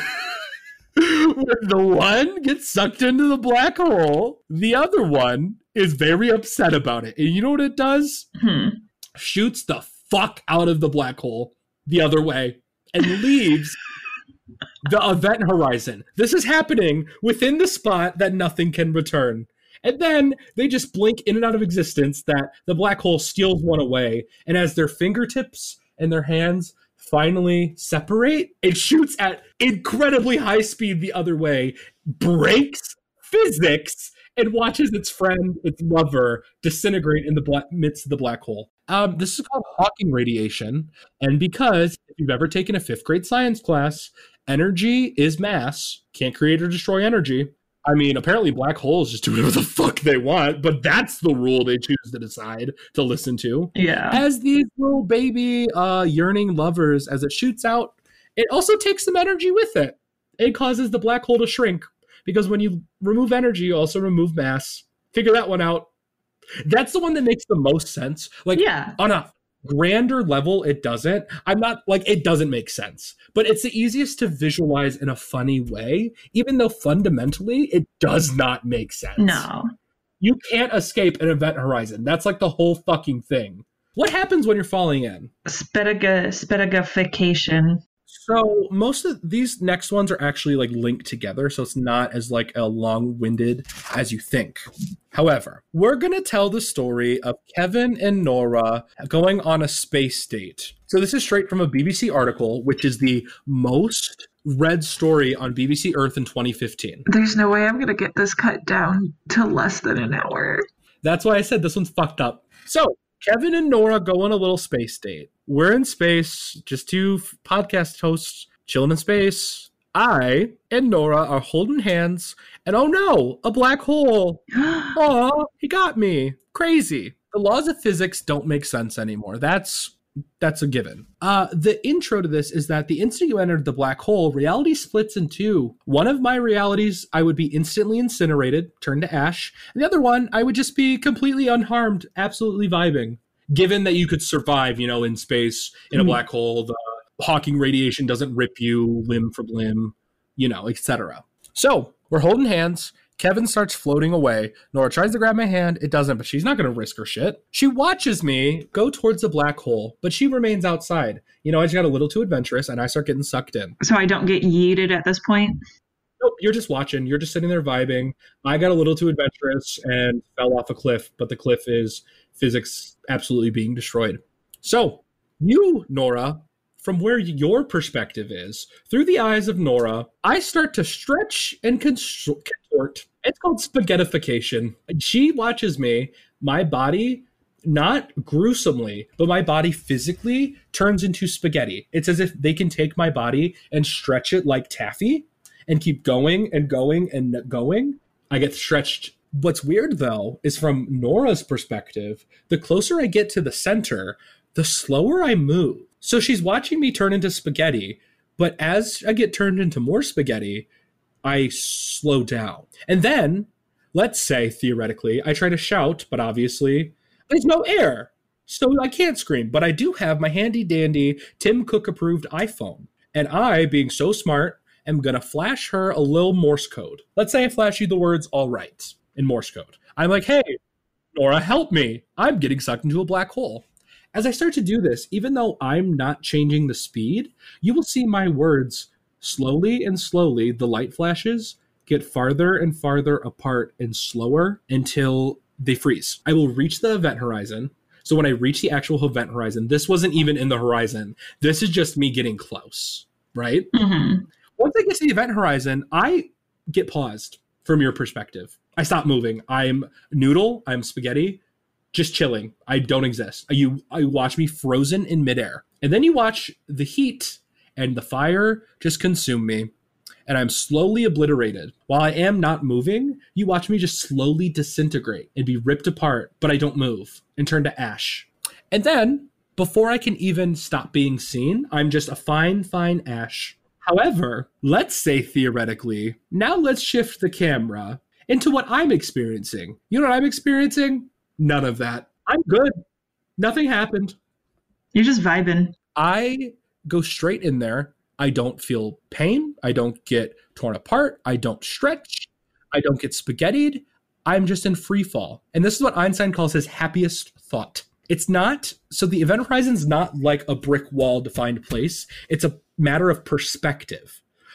when the one gets sucked into the black hole, the other one is very upset about it. And you know what it does? Hmm. Shoots the fuck out of the black hole the other way and leaves the event horizon. This is happening within the spot that nothing can return. And then they just blink in and out of existence that the black hole steals one away. And as their fingertips and their hands finally separate, it shoots at incredibly high speed the other way, breaks physics, and watches its friend, its lover, disintegrate in the black, midst of the black hole. Um, this is called Hawking radiation. And because if you've ever taken a fifth grade science class, energy is mass, can't create or destroy energy. I mean, apparently black holes just do whatever the fuck they want, but that's the rule they choose to decide to listen to. Yeah. As these little baby uh, yearning lovers, as it shoots out, it also takes some energy with it. It causes the black hole to shrink, because when you remove energy, you also remove mass. Figure that one out. That's the one that makes the most sense. Like, yeah. on a grander level, it doesn't. I'm not, like, it doesn't make sense. But it's the easiest to visualize in a funny way, even though fundamentally it does not make sense. No. You can't escape an event horizon. That's like the whole fucking thing. What happens when you're falling in? Spediga, spedigification. So most of these next ones are actually like linked together, so it's not as like a long-winded as you think. However, we're going to tell the story of Kevin and Nora going on a space date. So this is straight from a B B C article, which is the most read story on B B C Earth in twenty fifteen. There's no way I'm going to get this cut down to less than an hour. That's why I said this one's fucked up. So Kevin and Nora go on a little space date. We're in space, just two podcast hosts chilling in space. I and Nora are holding hands, and oh no, a black hole. Aw, he got me. Crazy. The laws of physics don't make sense anymore. That's that's a given. Uh, the intro to this is that the instant you entered the black hole, reality splits in two. One of my realities, I would be instantly incinerated, turned to ash. And the other one, I would just be completely unharmed, absolutely vibing. Given that you could survive, you know, in space, in a mm-hmm. black hole, the Hawking radiation doesn't rip you limb from limb, you know, et cetera. So we're holding hands. Kevin starts floating away. Nora tries to grab my hand. It doesn't, but she's not going to risk her shit. She watches me go towards the black hole, but she remains outside. You know, I just got a little too adventurous, and I start getting sucked in. So I don't get yeeted at this point? Nope, you're just watching. You're just sitting there vibing. I got a little too adventurous and fell off a cliff, but the cliff is physics absolutely being destroyed. So you, Nora, from where your perspective is, through the eyes of Nora, I start to stretch and contort. It's called spaghettification. She watches me, my body, not gruesomely, but my body physically turns into spaghetti. It's as if they can take my body and stretch it like taffy and keep going and going and going. I get stretched. What's weird, though, is from Nora's perspective, the closer I get to the center, the slower I move. So she's watching me turn into spaghetti, but as I get turned into more spaghetti, I slow down. And then, let's say, theoretically, I try to shout, but obviously there's no air, so I can't scream. But I do have my handy-dandy Tim Cook-approved iPhone. And I, being so smart, am going to flash her a little Morse code. Let's say I flash you the words, all right, in Morse code. I'm like, hey, Nora, help me. I'm getting sucked into a black hole. As I start to do this, even though I'm not changing the speed, you will see my words slowly and slowly, the light flashes get farther and farther apart and slower until they freeze. I will reach the event horizon. So when I reach the actual event horizon, this wasn't even in the horizon. This is just me getting close, right? Mm-hmm. Once I get to the event horizon, I get paused from your perspective. I stop moving. I'm noodle. I'm spaghetti. Just chilling. I don't exist. You, you watch me frozen in midair. And then you watch the heat and the fire just consume me. And I'm slowly obliterated. While I am not moving, you watch me just slowly disintegrate and be ripped apart, but I don't move and turn to ash. And then, before I can even stop being seen, I'm just a fine, fine ash. However, let's say theoretically, now let's shift the camera into what I'm experiencing. You know what I'm experiencing? None of that. I'm good. Nothing happened. You're just vibing. I go straight in there. I don't feel pain. I don't get torn apart. I don't stretch. I don't get spaghettied. I'm just in free fall. And this is what Einstein calls his happiest thought. It's not, so the event horizon's not like a brick wall defined place. It's a matter of perspective.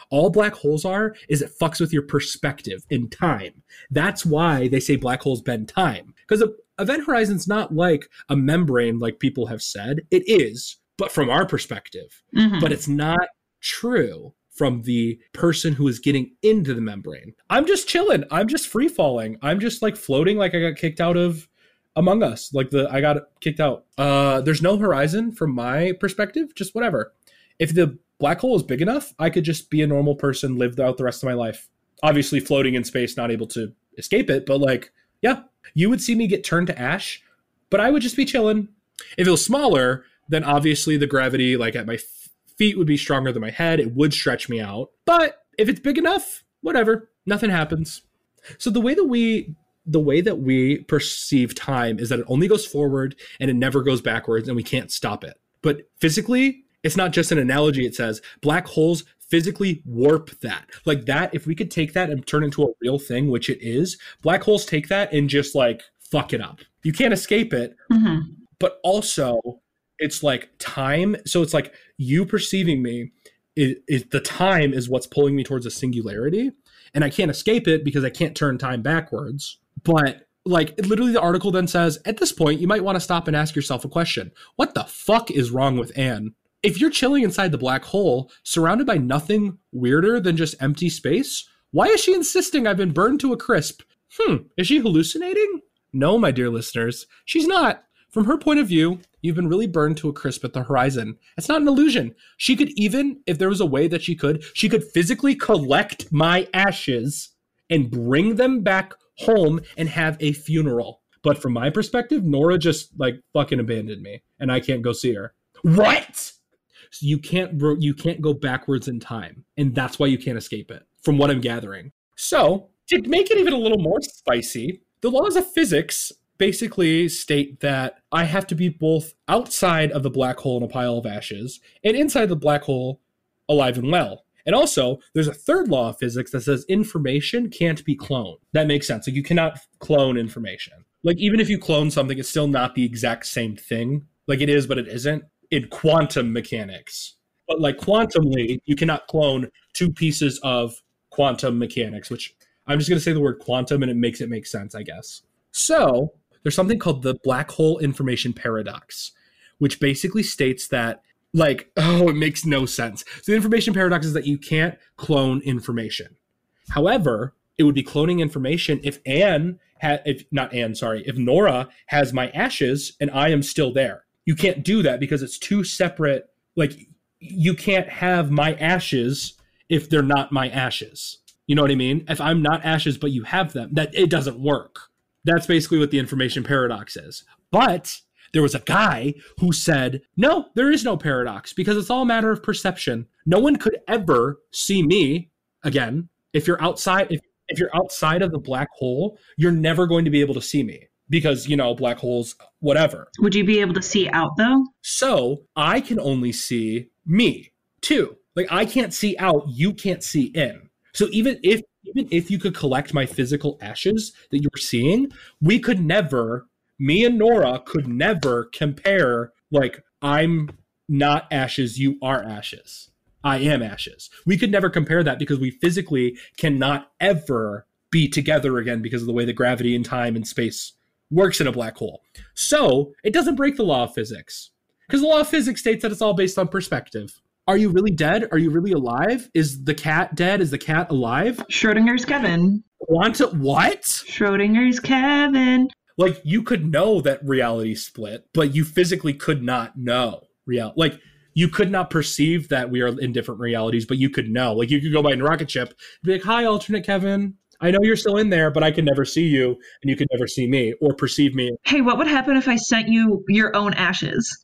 All black holes are is it fucks with your perspective in time. That's why they say black holes bend time. Because a event horizon's not like a membrane like people have said. It is, but from our perspective. Mm-hmm. But it's not true from the person who is getting into the membrane. I'm just chilling. I'm just free falling. I'm just like floating like I got kicked out of Among Us. Like the I got kicked out. Uh, there's no horizon from my perspective. Just whatever. If the black hole is big enough, I could just be a normal person, live out the rest of my life. Obviously floating in space, not able to escape it. But like, yeah, you would see me get turned to ash, but I would just be chilling. If it was smaller, then obviously the gravity like at my feet would be stronger than my head. It would stretch me out. But if it's big enough, whatever, nothing happens. So the way that we the way that we perceive time is that it only goes forward and it never goes backwards and we can't stop it. But physically, it's not just an analogy. It says black holes physically warp that. Like that, if we could take that and turn it into a real thing, which it is, black holes take that and just like fuck it up. You can't escape it. Mm-hmm. But also it's like time. So it's like you perceiving me, it, it, the time is what's pulling me towards a singularity. And I can't escape it because I can't turn time backwards. But like literally the article then says, at this point, you might want to stop and ask yourself a question. What the fuck is wrong with Anne? If you're chilling inside the black hole, surrounded by nothing weirder than just empty space, why is she insisting I've been burned to a crisp? Hmm, is she hallucinating? No, my dear listeners, she's not. From her point of view, you've been really burned to a crisp at the horizon. It's not an illusion. She could even, if there was a way that she could, she could physically collect my ashes and bring them back home and have a funeral. But from my perspective, Nora just like fucking abandoned me and I can't go see her. What? So you can't you can't go backwards in time, and that's why you can't escape it, from what I'm gathering. So to make it even a little more spicy, the laws of physics basically state that I have to be both outside of the black hole in a pile of ashes and inside the black hole alive and well. And also, there's a third law of physics that says information can't be cloned. That makes sense. Like you cannot clone information. Like even if you clone something, it's still not the exact same thing. Like it is, but it isn't. In quantum mechanics. But like quantumly, you cannot clone two pieces of quantum mechanics, which I'm just going to say the word quantum and it makes it make sense, I guess. So there's something called the black hole information paradox, which basically states that like, oh, it makes no sense. So the information paradox is that you can't clone information. However, it would be cloning information if Anne had, if not Anne, sorry, if Nora has my ashes and I am still there. You can't do that because it's two separate, like, you can't have my ashes if they're not my ashes. You know what I mean? If I'm not ashes, but you have them, that it doesn't work. That's basically what the information paradox is. But there was a guy who said, no, there is no paradox because it's all a matter of perception. No one could ever see me again. If you're outside, if, if you're outside of the black hole, you're never going to be able to see me. Because, you know, black holes, whatever. Would you be able to see out, though? So I can only see me, too. Like, I can't see out, you can't see in. So even if even if you could collect my physical ashes that you were seeing, we could never, me and Nora could never compare, like, I'm not ashes, you are ashes. I am ashes. We could never compare that because we physically cannot ever be together again because of the way that gravity and time and space works in a black hole. So it doesn't break the law of physics because the law of physics states that it's all based on perspective. Are you really dead? Are you really alive? Is the cat dead? Is the cat alive? Schrodinger's Kevin. Quantum what? Schrodinger's Kevin. Like you could know that reality split, but you physically could not know real. Like you could not perceive that we are in different realities, but you could know. Like you could go by a rocket ship and be like, hi, alternate Kevin. I know you're still in there, but I can never see you, and you could never see me or perceive me. Hey, what would happen if I sent you your own ashes?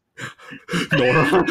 Nora.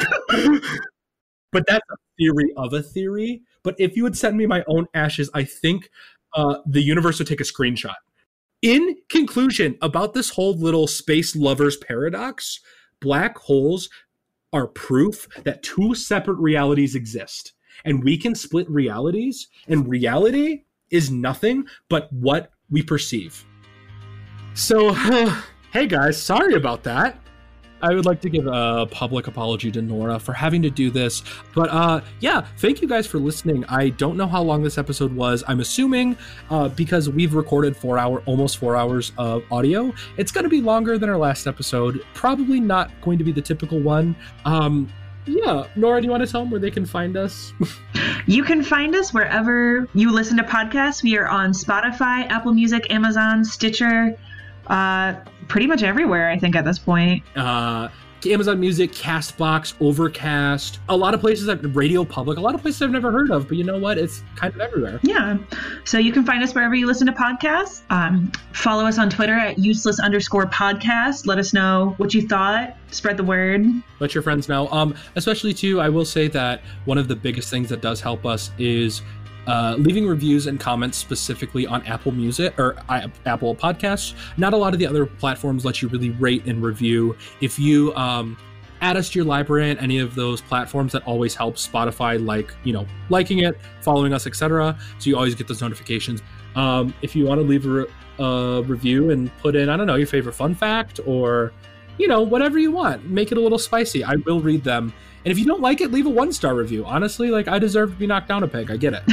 But that's a theory of a theory. But if you would send me my own ashes, I think uh, the universe would take a screenshot. In conclusion, about this whole little space lovers paradox, black holes are proof that two separate realities exist. And we can split realities, and reality is nothing but what we perceive. So, uh, hey guys, sorry about that. I would like to give a public apology to Nora for having to do this. But uh, yeah, thank you guys for listening. I don't know how long this episode was. I'm assuming uh, because we've recorded four hour, almost four hours of audio, it's going to be longer than our last episode. Probably not going to be the typical one. Um, yeah, Nora, do you want to tell them where they can find us? You can find us wherever you listen to podcasts. We are on Spotify, Apple Music, Amazon, Stitcher, uh, pretty much everywhere, I think, at this point. Uh, Amazon Music, CastBox, Overcast, a lot of places, like Radio Public, a lot of places I've never heard of, but you know what? It's kind of everywhere. Yeah. So you can find us wherever you listen to podcasts. Um, follow us on Twitter at useless underscore podcast. Let us know what you thought. Spread the word. Let your friends know. Um, especially, too, I will say that one of the biggest things that does help us is Uh, leaving reviews and comments specifically on Apple Music or uh, Apple Podcasts. Not a lot of the other platforms let you really rate and review. If you um, add us to your library on any of those platforms, that always helps Spotify, like, you know, liking it, following us, et cetera. So you always get those notifications. Um, if you want to leave a, re- a review and put in, I don't know, your favorite fun fact or, you know, whatever you want, make it a little spicy. I will read them. And if you don't like it, leave a one-star review. Honestly, like, I deserve to be knocked down a peg. I get it.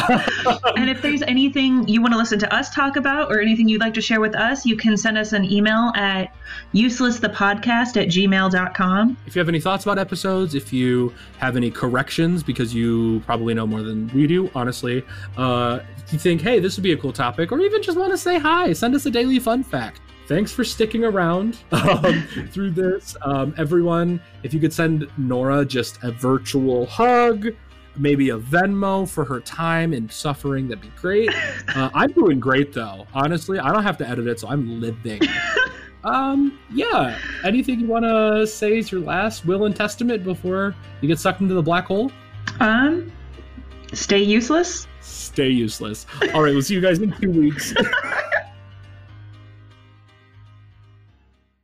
And if there's anything you want to listen to us talk about or anything you'd like to share with us, you can send us an email at uselessthepodcast at gmail dot com. If you have any thoughts about episodes, if you have any corrections, because you probably know more than we do, honestly, uh, if you think, hey, this would be a cool topic, or even just want to say hi, send us a daily fun fact. Thanks for sticking around um, through this. Um, everyone, if you could send Nora just a virtual hug, maybe a Venmo for her time and suffering, that'd be great. Uh, I'm doing great, though. Honestly, I don't have to edit it, so I'm living. Um, yeah. Anything you want to say is your last will and testament before you get sucked into the black hole? Um, stay useless. Stay useless. All right, we'll see you guys in two weeks.